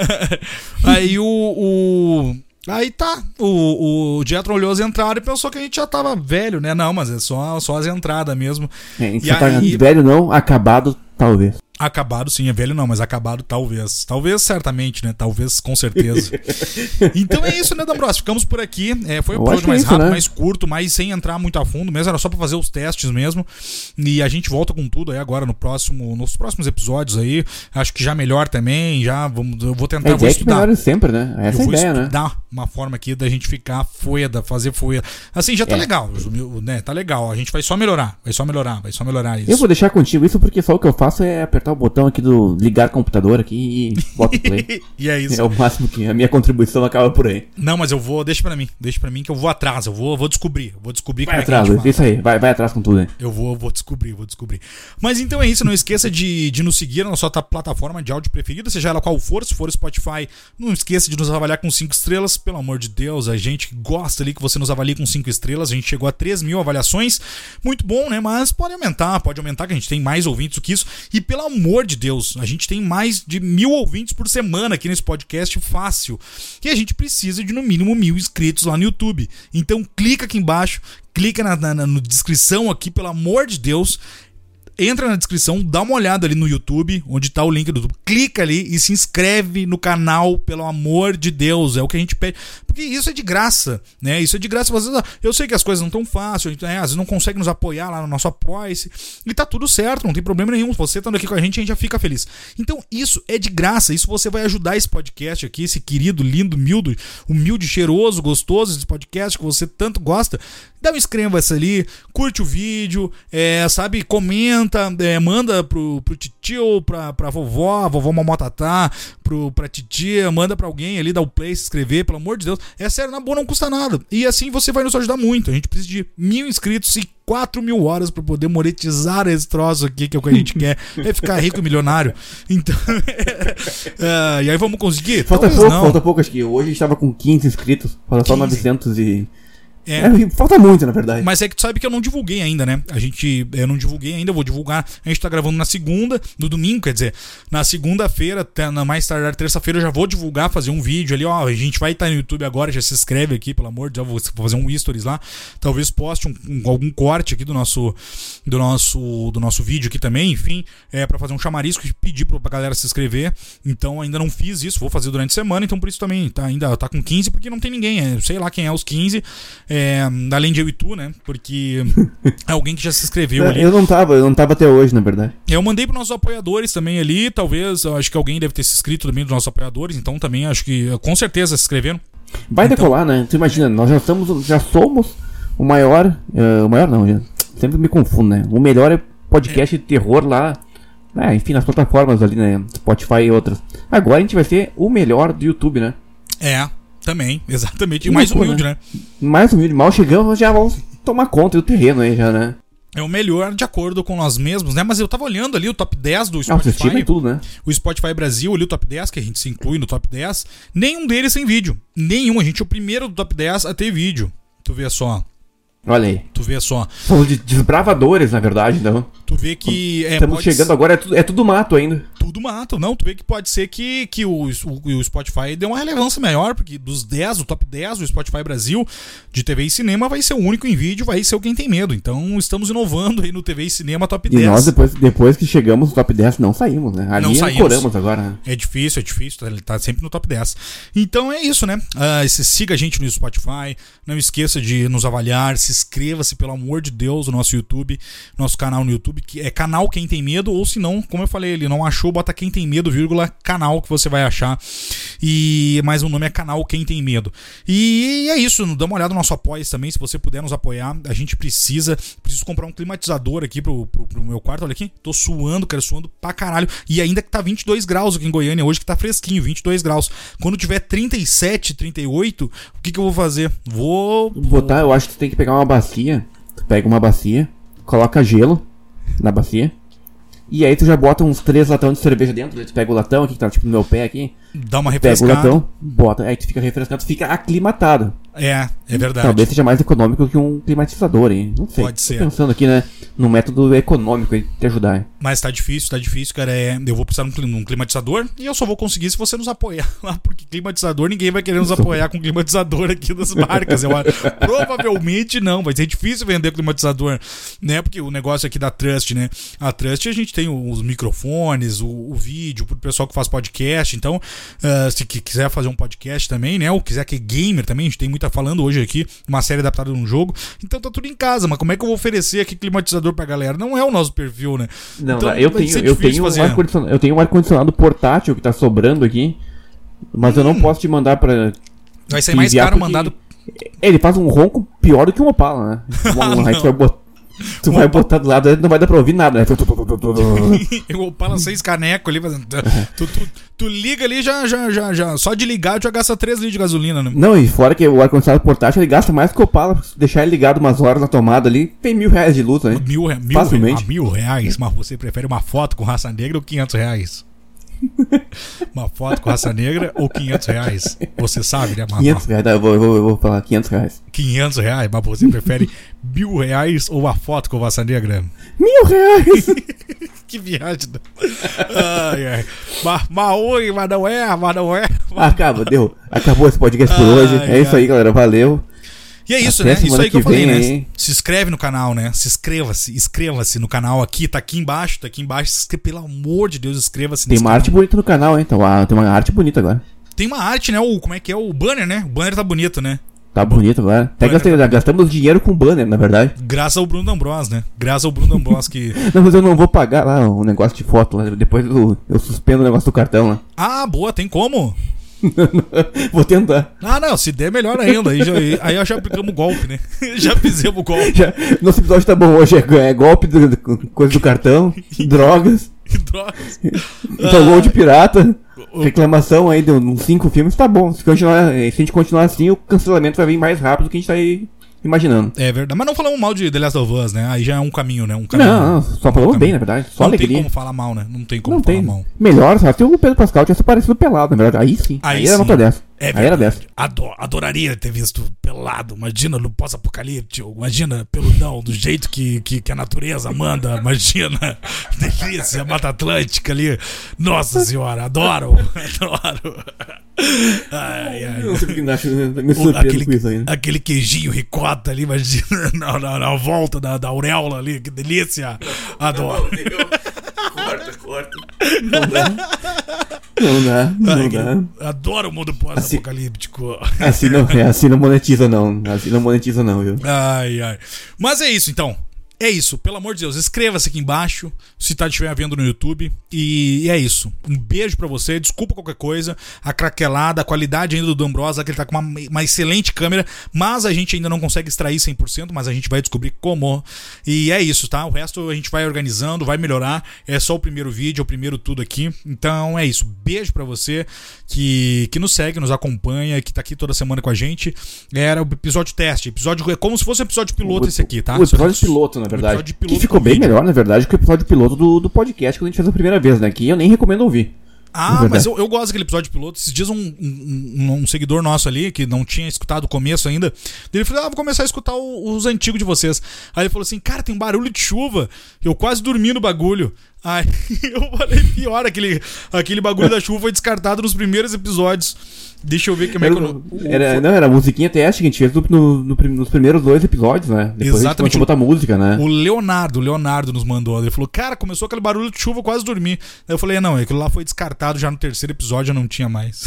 aí o, o. Aí tá. O, o Jetro olhou as entradas e pensou que a gente já tava velho, né? Não, mas é só, só as entradas mesmo. É, a gente E já tá aí- velho não, acabado talvez. Acabado, sim, é velho não, mas acabado talvez. Talvez, certamente, né? Talvez, com certeza. Então é isso, né, D'Ambrosio? Ficamos por aqui. É, foi um Eu acho episódio que é mais isso, rápido, né? mais curto, mais sem entrar muito a fundo mesmo. Era só pra fazer os testes mesmo. E a gente volta com tudo aí agora no próximo, nos próximos episódios aí. Acho que já melhor também. Já vamos, eu vou tentar, A eu vou ideia é que estudar. melhore sempre, né? Essa é eu a vou ideia, né? estudar uma forma aqui da gente ficar foeda, fazer foeda. Assim, já tá É. legal, né? Tá legal. A gente vai só melhorar, vai só melhorar, vai só melhorar isso. Eu vou deixar contigo isso porque só o que eu faço é apertar o botão aqui do ligar computador aqui e bota o play. E é isso. É o máximo que a minha contribuição acaba por aí. Não, mas eu vou, deixa pra mim, deixa pra mim que eu vou atrás, eu vou, vou descobrir, vou descobrir Vai como atrás, é que a gente faz. isso aí, vai, vai atrás com tudo aí. Eu vou, vou descobrir, vou descobrir. Mas então é isso, não esqueça de, de nos seguir na sua plataforma de áudio preferida, seja ela qual for, se for Spotify, não esqueça de nos avaliar com cinco estrelas, pelo amor de Deus, a gente gosta ali que você nos avalie com cinco estrelas, a gente chegou a três mil avaliações, muito bom, né, mas pode aumentar, pode aumentar que a gente tem mais ouvintes do que isso, e pelo amor de Deus, a gente tem mais de mil ouvintes por semana aqui nesse podcast fácil, e a gente precisa de no mínimo mil inscritos lá no YouTube, então clica aqui embaixo, clica na, na, na descrição aqui, pelo amor de Deus, entra na descrição, dá uma olhada ali no YouTube, onde tá o link do YouTube, clica ali e se inscreve no canal, pelo amor de Deus, é o que a gente pede, porque isso é de graça, né, isso é de graça, eu sei que as coisas não tão fáceis, né? Às vezes não consegue nos apoiar lá no nosso Apoia-se, e tá tudo certo, não tem problema nenhum, você estando aqui com a gente, a gente já fica feliz, então isso é de graça, isso você vai ajudar esse podcast aqui, esse querido, lindo, humilde, humilde, cheiroso, gostoso, esse podcast que você tanto gosta, dá um inscreva-se ali, curte o vídeo, é, sabe, comenta, É, manda pro, pro titio, pra, pra vovó, a vovó Mamotatá, pro, pra titia, manda pra alguém ali, dá o play, se inscrever, pelo amor de Deus. É sério, na boa não custa nada. E assim você vai nos ajudar muito. A gente precisa de mil inscritos e quatro mil horas pra poder monetizar esse troço aqui, que é o que a gente quer. É ficar rico e milionário. Então, é, e aí vamos conseguir? Falta Talvez pouco, não. falta pouco, acho que hoje a gente tava com quinze inscritos, falta só quinze. novecentos e... É. É, falta muito, na verdade. Mas é que tu sabe que eu não divulguei ainda, né? A gente, eu não divulguei ainda, eu vou divulgar. A gente tá gravando na segunda, no domingo, quer dizer, na segunda-feira, na mais tardar terça-feira, eu já vou divulgar, fazer um vídeo ali, ó. A gente vai estar no YouTube agora, já se inscreve aqui, pelo amor de Deus, vou fazer um stories lá. Talvez poste um, um, algum corte aqui do nosso, do nosso, do nosso vídeo aqui também, enfim, é pra fazer um chamarisco e pedir pra galera se inscrever. Então ainda não fiz isso, vou fazer durante a semana, então por isso também tá, ainda tá com quinze, porque não tem ninguém, é, sei lá quem é os quinze. É, além de eu e tu, né? Porque é alguém que já se inscreveu É, ali. eu não tava, eu não tava até hoje, na verdade. Eu mandei para nossos apoiadores também ali. Talvez, eu acho que alguém deve ter se inscrito também dos nossos apoiadores. Então também acho que com certeza se inscreveram. Vai Então- decolar, né? Tu imagina, nós já somos, já somos o maior. eh, o maior não, já. Sempre me confundo, né? O melhor é podcast de terror lá. É, enfim, nas plataformas ali, né? Spotify e outras. Agora a gente vai ser o melhor do YouTube, né? É, também, exatamente. E Que mais loucura, humilde, né? Mais humilde, mal chegamos, já vamos tomar conta do terreno aí, já, né? É o melhor de acordo com nós mesmos, né? Mas eu tava olhando ali o top dez do Autoestima Spotify. e tudo, né? O Spotify Brasil, ali o top dez, que a gente se inclui no top dez. Nenhum deles tem vídeo. Nenhum. A gente é o primeiro do top dez a ter vídeo. Tu vê só. Olha aí. Tu vê só. Somos de- desbravadores, na verdade, não. Tu vê que. É, Estamos pode chegando ser- agora, é tudo, é tudo mato ainda. Tudo mato, não, tu vê que pode ser que, que o, o, o Spotify dê uma relevância maior, porque dos dez, o top dez do Spotify Brasil de T V e cinema vai ser o único em vídeo, vai ser o Quem Tem Medo. Então estamos inovando aí no T V e cinema top E dez. nós, depois, depois que chegamos no top dez, não saímos, né? Ali Não saímos. ancoramos agora, né? É difícil, é difícil, ele tá sempre no top dez. Então é isso, né? Ah, se siga a gente no Spotify, não esqueça de nos avaliar, se inscreva-se, pelo amor de Deus, no nosso YouTube, nosso canal no YouTube, que é canal Quem Tem Medo, ou se não, como eu falei, ele não achou, bota Quem Tem Medo, vírgula, canal, que você vai achar. E mas o nome é canal Quem Tem Medo. E é isso, dá uma olhada no nosso apoio também, se você puder nos apoiar, a gente precisa, preciso comprar um climatizador aqui pro, pro, pro meu quarto, olha aqui, tô suando, cara, suando pra caralho, e ainda que tá vinte e dois graus aqui em Goiânia, hoje que tá fresquinho, vinte e dois graus, quando tiver trinta e sete, trinta e oito, o que que eu vou fazer? Vou... Botar, eu acho que tu tem que pegar uma bacia. Tu pega uma bacia, coloca gelo na bacia. E aí tu já bota uns três latões de cerveja dentro. Daí tu pega o latão aqui, que tá tipo no meu pé aqui. Dar uma Pega o refrescada. latão, bota. Aí tu fica refrescado, tu fica aclimatado. É, é verdade. Talvez seja mais econômico que um climatizador aí. Não sei. Pode ser. Tô pensando aqui, né? Num método econômico aí de te ajudar. Hein? Mas tá difícil, tá difícil, cara. É, eu vou precisar de um clim- um climatizador e eu só vou conseguir se você nos apoiar lá, porque climatizador, ninguém vai querer nos apoiar com climatizador aqui das marcas. Eu acho. Provavelmente não, vai ser difícil vender climatizador, né? Porque o negócio aqui da Trust, né? A Trust, a gente tem os microfones, o, o vídeo, pro pessoal que faz podcast. Então, uh, se que quiser fazer um podcast também, né? Ou quiser que é gamer também, a gente tem muita falando hoje aqui, uma série adaptada de um jogo. Então tá tudo em casa, mas como é que eu vou oferecer aqui climatizador pra galera? Não é o nosso perfil, né? Não, Então, eu, vai tenho, ser eu, difícil tenho um fazer. ar-condicionado, eu tenho um ar-condicionado portátil que tá sobrando aqui. Mas Hum. eu não posso te mandar pra. Vai ser te mais enviar caro porque mandado. Ele faz um ronco pior do que um Opala, né? Ah, Um, a gente não. vai botar. Tu vai botar do lado, não vai dar pra ouvir nada, né? O Opala seis caneco ali fazendo. Tu, tu, tu liga ali, já, já, já, já. Só de ligar, tu já gasta três litros de gasolina, né? Não, e fora que o ar-condicionado portátil ele gasta mais que o Opala. Se deixar ele ligado umas horas na tomada ali, tem mil reais de luz, né? Mil, mil, Facilmente. Ah, mil reais, mas você prefere uma foto com raça negra ou quinhentos reais? Uma foto com raça negra ou quinhentos reais? Você sabe, né, Marlon? quinhentos reais, eu vou, eu, vou, eu vou falar quinhentos reais. quinhentos reais, mas você prefere mil reais ou uma foto com raça negra? Mil reais! Que viagem. Ai, ai. Mas, mas oi, mas não é, mas não é. Acaba, deu. Acabou esse podcast por hoje. Ai, é isso ai. aí, galera. Valeu. E é isso, Até né? Isso semana aí que eu que falei, vem, né? hein? Se inscreve no canal, né? Se inscreva-se, inscreva-se no canal aqui, tá aqui embaixo, tá aqui embaixo. Se inscreve, pelo amor de Deus, inscreva-se. Tem nesse uma canal. arte bonita no canal, hein? Então, ah, tem uma arte bonita agora. Tem uma arte, né? O, como é que é? O banner, né? O banner tá bonito, né? Tá bonito agora. Até Banner gastei, gastamos dinheiro com banner, na verdade. Graças ao Bruno D'Ambros, né? Graças ao Bruno D'Ambros que... Não, mas eu não vou pagar lá o negócio de foto lá. Depois eu, eu suspendo o negócio do cartão lá. Ah, boa, tem como? Vou tentar. Ah, não, se der, melhor ainda. Aí, já, aí já aplicamos o golpe, né? Já fizemos o golpe. Já, nosso episódio tá bom hoje. É, é golpe, do, do- coisa do cartão, drogas, Que drogas. download de pirata, o- reclamação aí de uns cinco filmes. Tá bom. Se, continuar, se a gente continuar assim, o cancelamento vai vir mais rápido do que a gente tá aí imaginando. É verdade. Mas não falamos mal de The Last of Us, né? Aí já é um caminho, né? Um caminho. Não, não, só falamos bem, na verdade. Só Não alegria. tem como falar mal, né? Não tem como Não falar tem. mal. Melhor, sabe? Se o Pedro Pascal tivesse parecido pelado, na verdade. Aí sim. Aí Aí, era sim. nota dessa. É aí era dessa. Ador, adoraria ter visto pelado. Imagina no pós-apocalíptico. Imagina peludão, do jeito que, que, que a natureza manda. Imagina. Delícia, Mata Atlântica ali. Nossa senhora, adoro. Adoro. Ai, ai. Não sei porque acho, me O- surpreendo aquele, com isso aí, né? aquele queijinho ricota ali, imagina, na, na, na volta da, da auréola ali, que delícia. Adoro. Corta, corta. Não dá. Não dá, não Ai, dá. adoro o mundo pós-apocalíptico. Assim não, é, assim não monetiza não. Assim não monetiza não, viu? Ai, ai. Mas é isso, então. É isso, pelo amor de Deus, inscreva-se aqui embaixo, se tá estiver vendo no YouTube. E é isso. Um beijo pra você, desculpa qualquer coisa, a craquelada, a qualidade ainda do D'Ambros, que ele tá com uma, uma excelente câmera, mas a gente ainda não consegue extrair cem por cento, mas a gente vai descobrir como. E é isso, tá? O resto a gente vai organizando, vai melhorar. É só o primeiro vídeo, é o primeiro tudo aqui. Então é isso. Beijo pra você que, que nos segue, nos acompanha, que tá aqui toda semana com a gente. Era o episódio teste, episódio é como se fosse um episódio piloto O- esse aqui, tá? O episódio piloto, na verdade. episódio de piloto que ficou com bem vídeo. melhor, na verdade, que o episódio piloto do, do podcast que a gente fez a primeira vez, né? Que eu nem recomendo ouvir. Ah, verdade. mas eu, eu gosto daquele episódio piloto. Esses dias um, um, um- um seguidor nosso ali, que não tinha escutado o começo ainda, ele falou, ah, vou começar a escutar o- os antigos de vocês. Aí ele falou assim, cara, tem um barulho de chuva. Eu quase dormi no bagulho. Aí eu falei, pior, aquele, aquele bagulho da chuva foi descartado nos primeiros episódios. Deixa eu ver como é que eu... Era, não, era a musiquinha teste que a gente fez no, no- no prim- nos primeiros dois episódios, né? Depois Exatamente. a gente começou a botar música, né? O Leonardo, o Leonardo nos mandou. Ele falou, cara, começou aquele barulho de chuva, eu quase dormi. Aí eu falei, não, aquilo lá foi descartado já no terceiro episódio, já não tinha mais.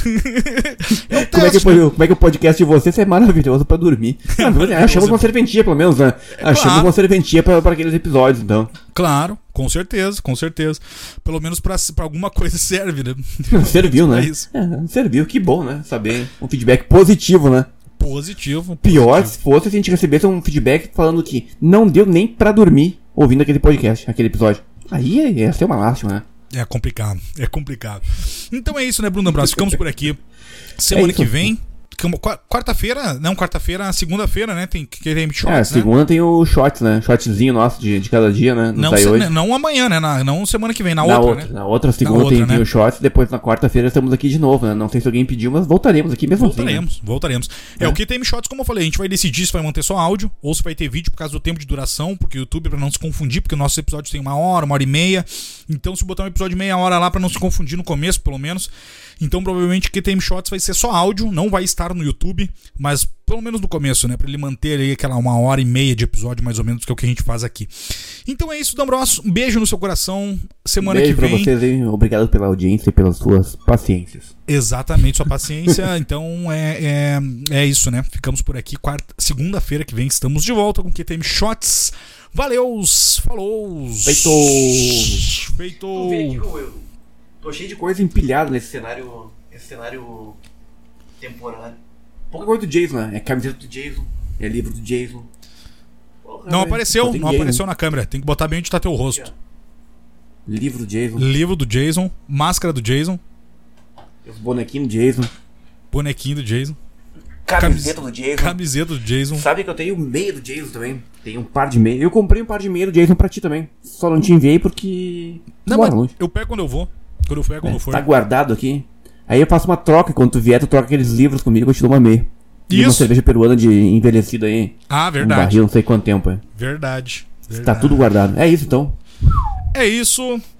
É o Como é, que, teste, né? como é que o podcast de vocês é maravilhoso pra dormir? Ah, achamos uma serventia, pelo menos, né? Achamos Claro. uma serventia pra, pra aqueles episódios, então. Claro, com certeza, com certeza. Pelo menos pra, pra alguma coisa serve, né? Serviu, né? É isso. É, serviu, que bom, né? Saber um feedback positivo, né? Positivo. Pior positivo. se fosse se a gente recebesse um feedback falando que não deu nem pra dormir ouvindo aquele podcast, aquele episódio. Aí ia ser uma lástima, né? É complicado, é complicado. Então é isso, né, Bruno D'Ambros? Ficamos por aqui. Semana É isso. que vem. como- qua- Quarta-feira, não, quarta-feira, segunda-feira, né? Tem que tem É, shorts, né? segunda tem o shots, né? Shotzinho nosso de, de cada dia, né? Não, Não, sai se- hoje. não amanhã, né? Na- não semana que vem, na, Na outra, outra, né? na outra segunda outra, tem, né? tem o shots, depois na quarta-feira estamos aqui de novo, né? Não sei se alguém pediu, mas voltaremos aqui mesmo assim. né? Voltaremos, voltaremos. É, É. o Q T M Shots, como eu falei, a gente vai decidir se vai manter só áudio ou se vai ter vídeo por causa do tempo de duração, porque o YouTube, pra não se confundir, porque o nosso episódio tem uma hora, uma hora e meia. Então, se botar um episódio de meia hora lá pra não se confundir no começo, pelo menos. Então, provavelmente, o Q T M Shots vai ser só áudio, não vai estar no YouTube, mas pelo menos no começo, né? Pra ele manter aí aquela uma hora e meia de episódio, mais ou menos, que é o que a gente faz aqui. Então é isso, D'Ambros. Um beijo no seu coração. Semana Beijo que pra vem. vocês aí, obrigado pela audiência e pelas suas paciências. Exatamente, sua paciência. Então é, é, é isso, né? Ficamos por aqui. Quarta, segunda-feira que vem estamos de volta com o Q T M Shots. Valeus, falou. Feito. Feito. Tô vendo aqui como eu tô cheio de coisa empilhada nesse cenário, esse cenário temporário. Pouca coisa do Jason, né? É camiseta do Jason, é livro do Jason. Porra. Não apareceu, Só tem não Jason. apareceu na câmera. Tem que botar bem onde tá teu rosto. Livro do Jason. Livro do Jason, máscara do Jason, Os bonequinhos do Jason. bonequinho do Jason, Camiseta do Jason. camiseta do Jason. Sabe que eu tenho meia do Jason também. Tem um par de meia. Eu comprei um par de meia do Jason pra ti também. Só não te enviei porque... Não, mora mas longe. eu pego quando eu vou. Quando eu pego, quando eu for. Tá guardado aqui. Aí eu faço uma troca. Quando tu vier, tu troca aqueles livros comigo, eu te dou uma meia. E uma Isso. cerveja peruana de envelhecido aí. Ah, Um verdade. barril, não sei quanto tempo. É. Verdade. Tá verdade. tudo guardado. É isso então. É isso.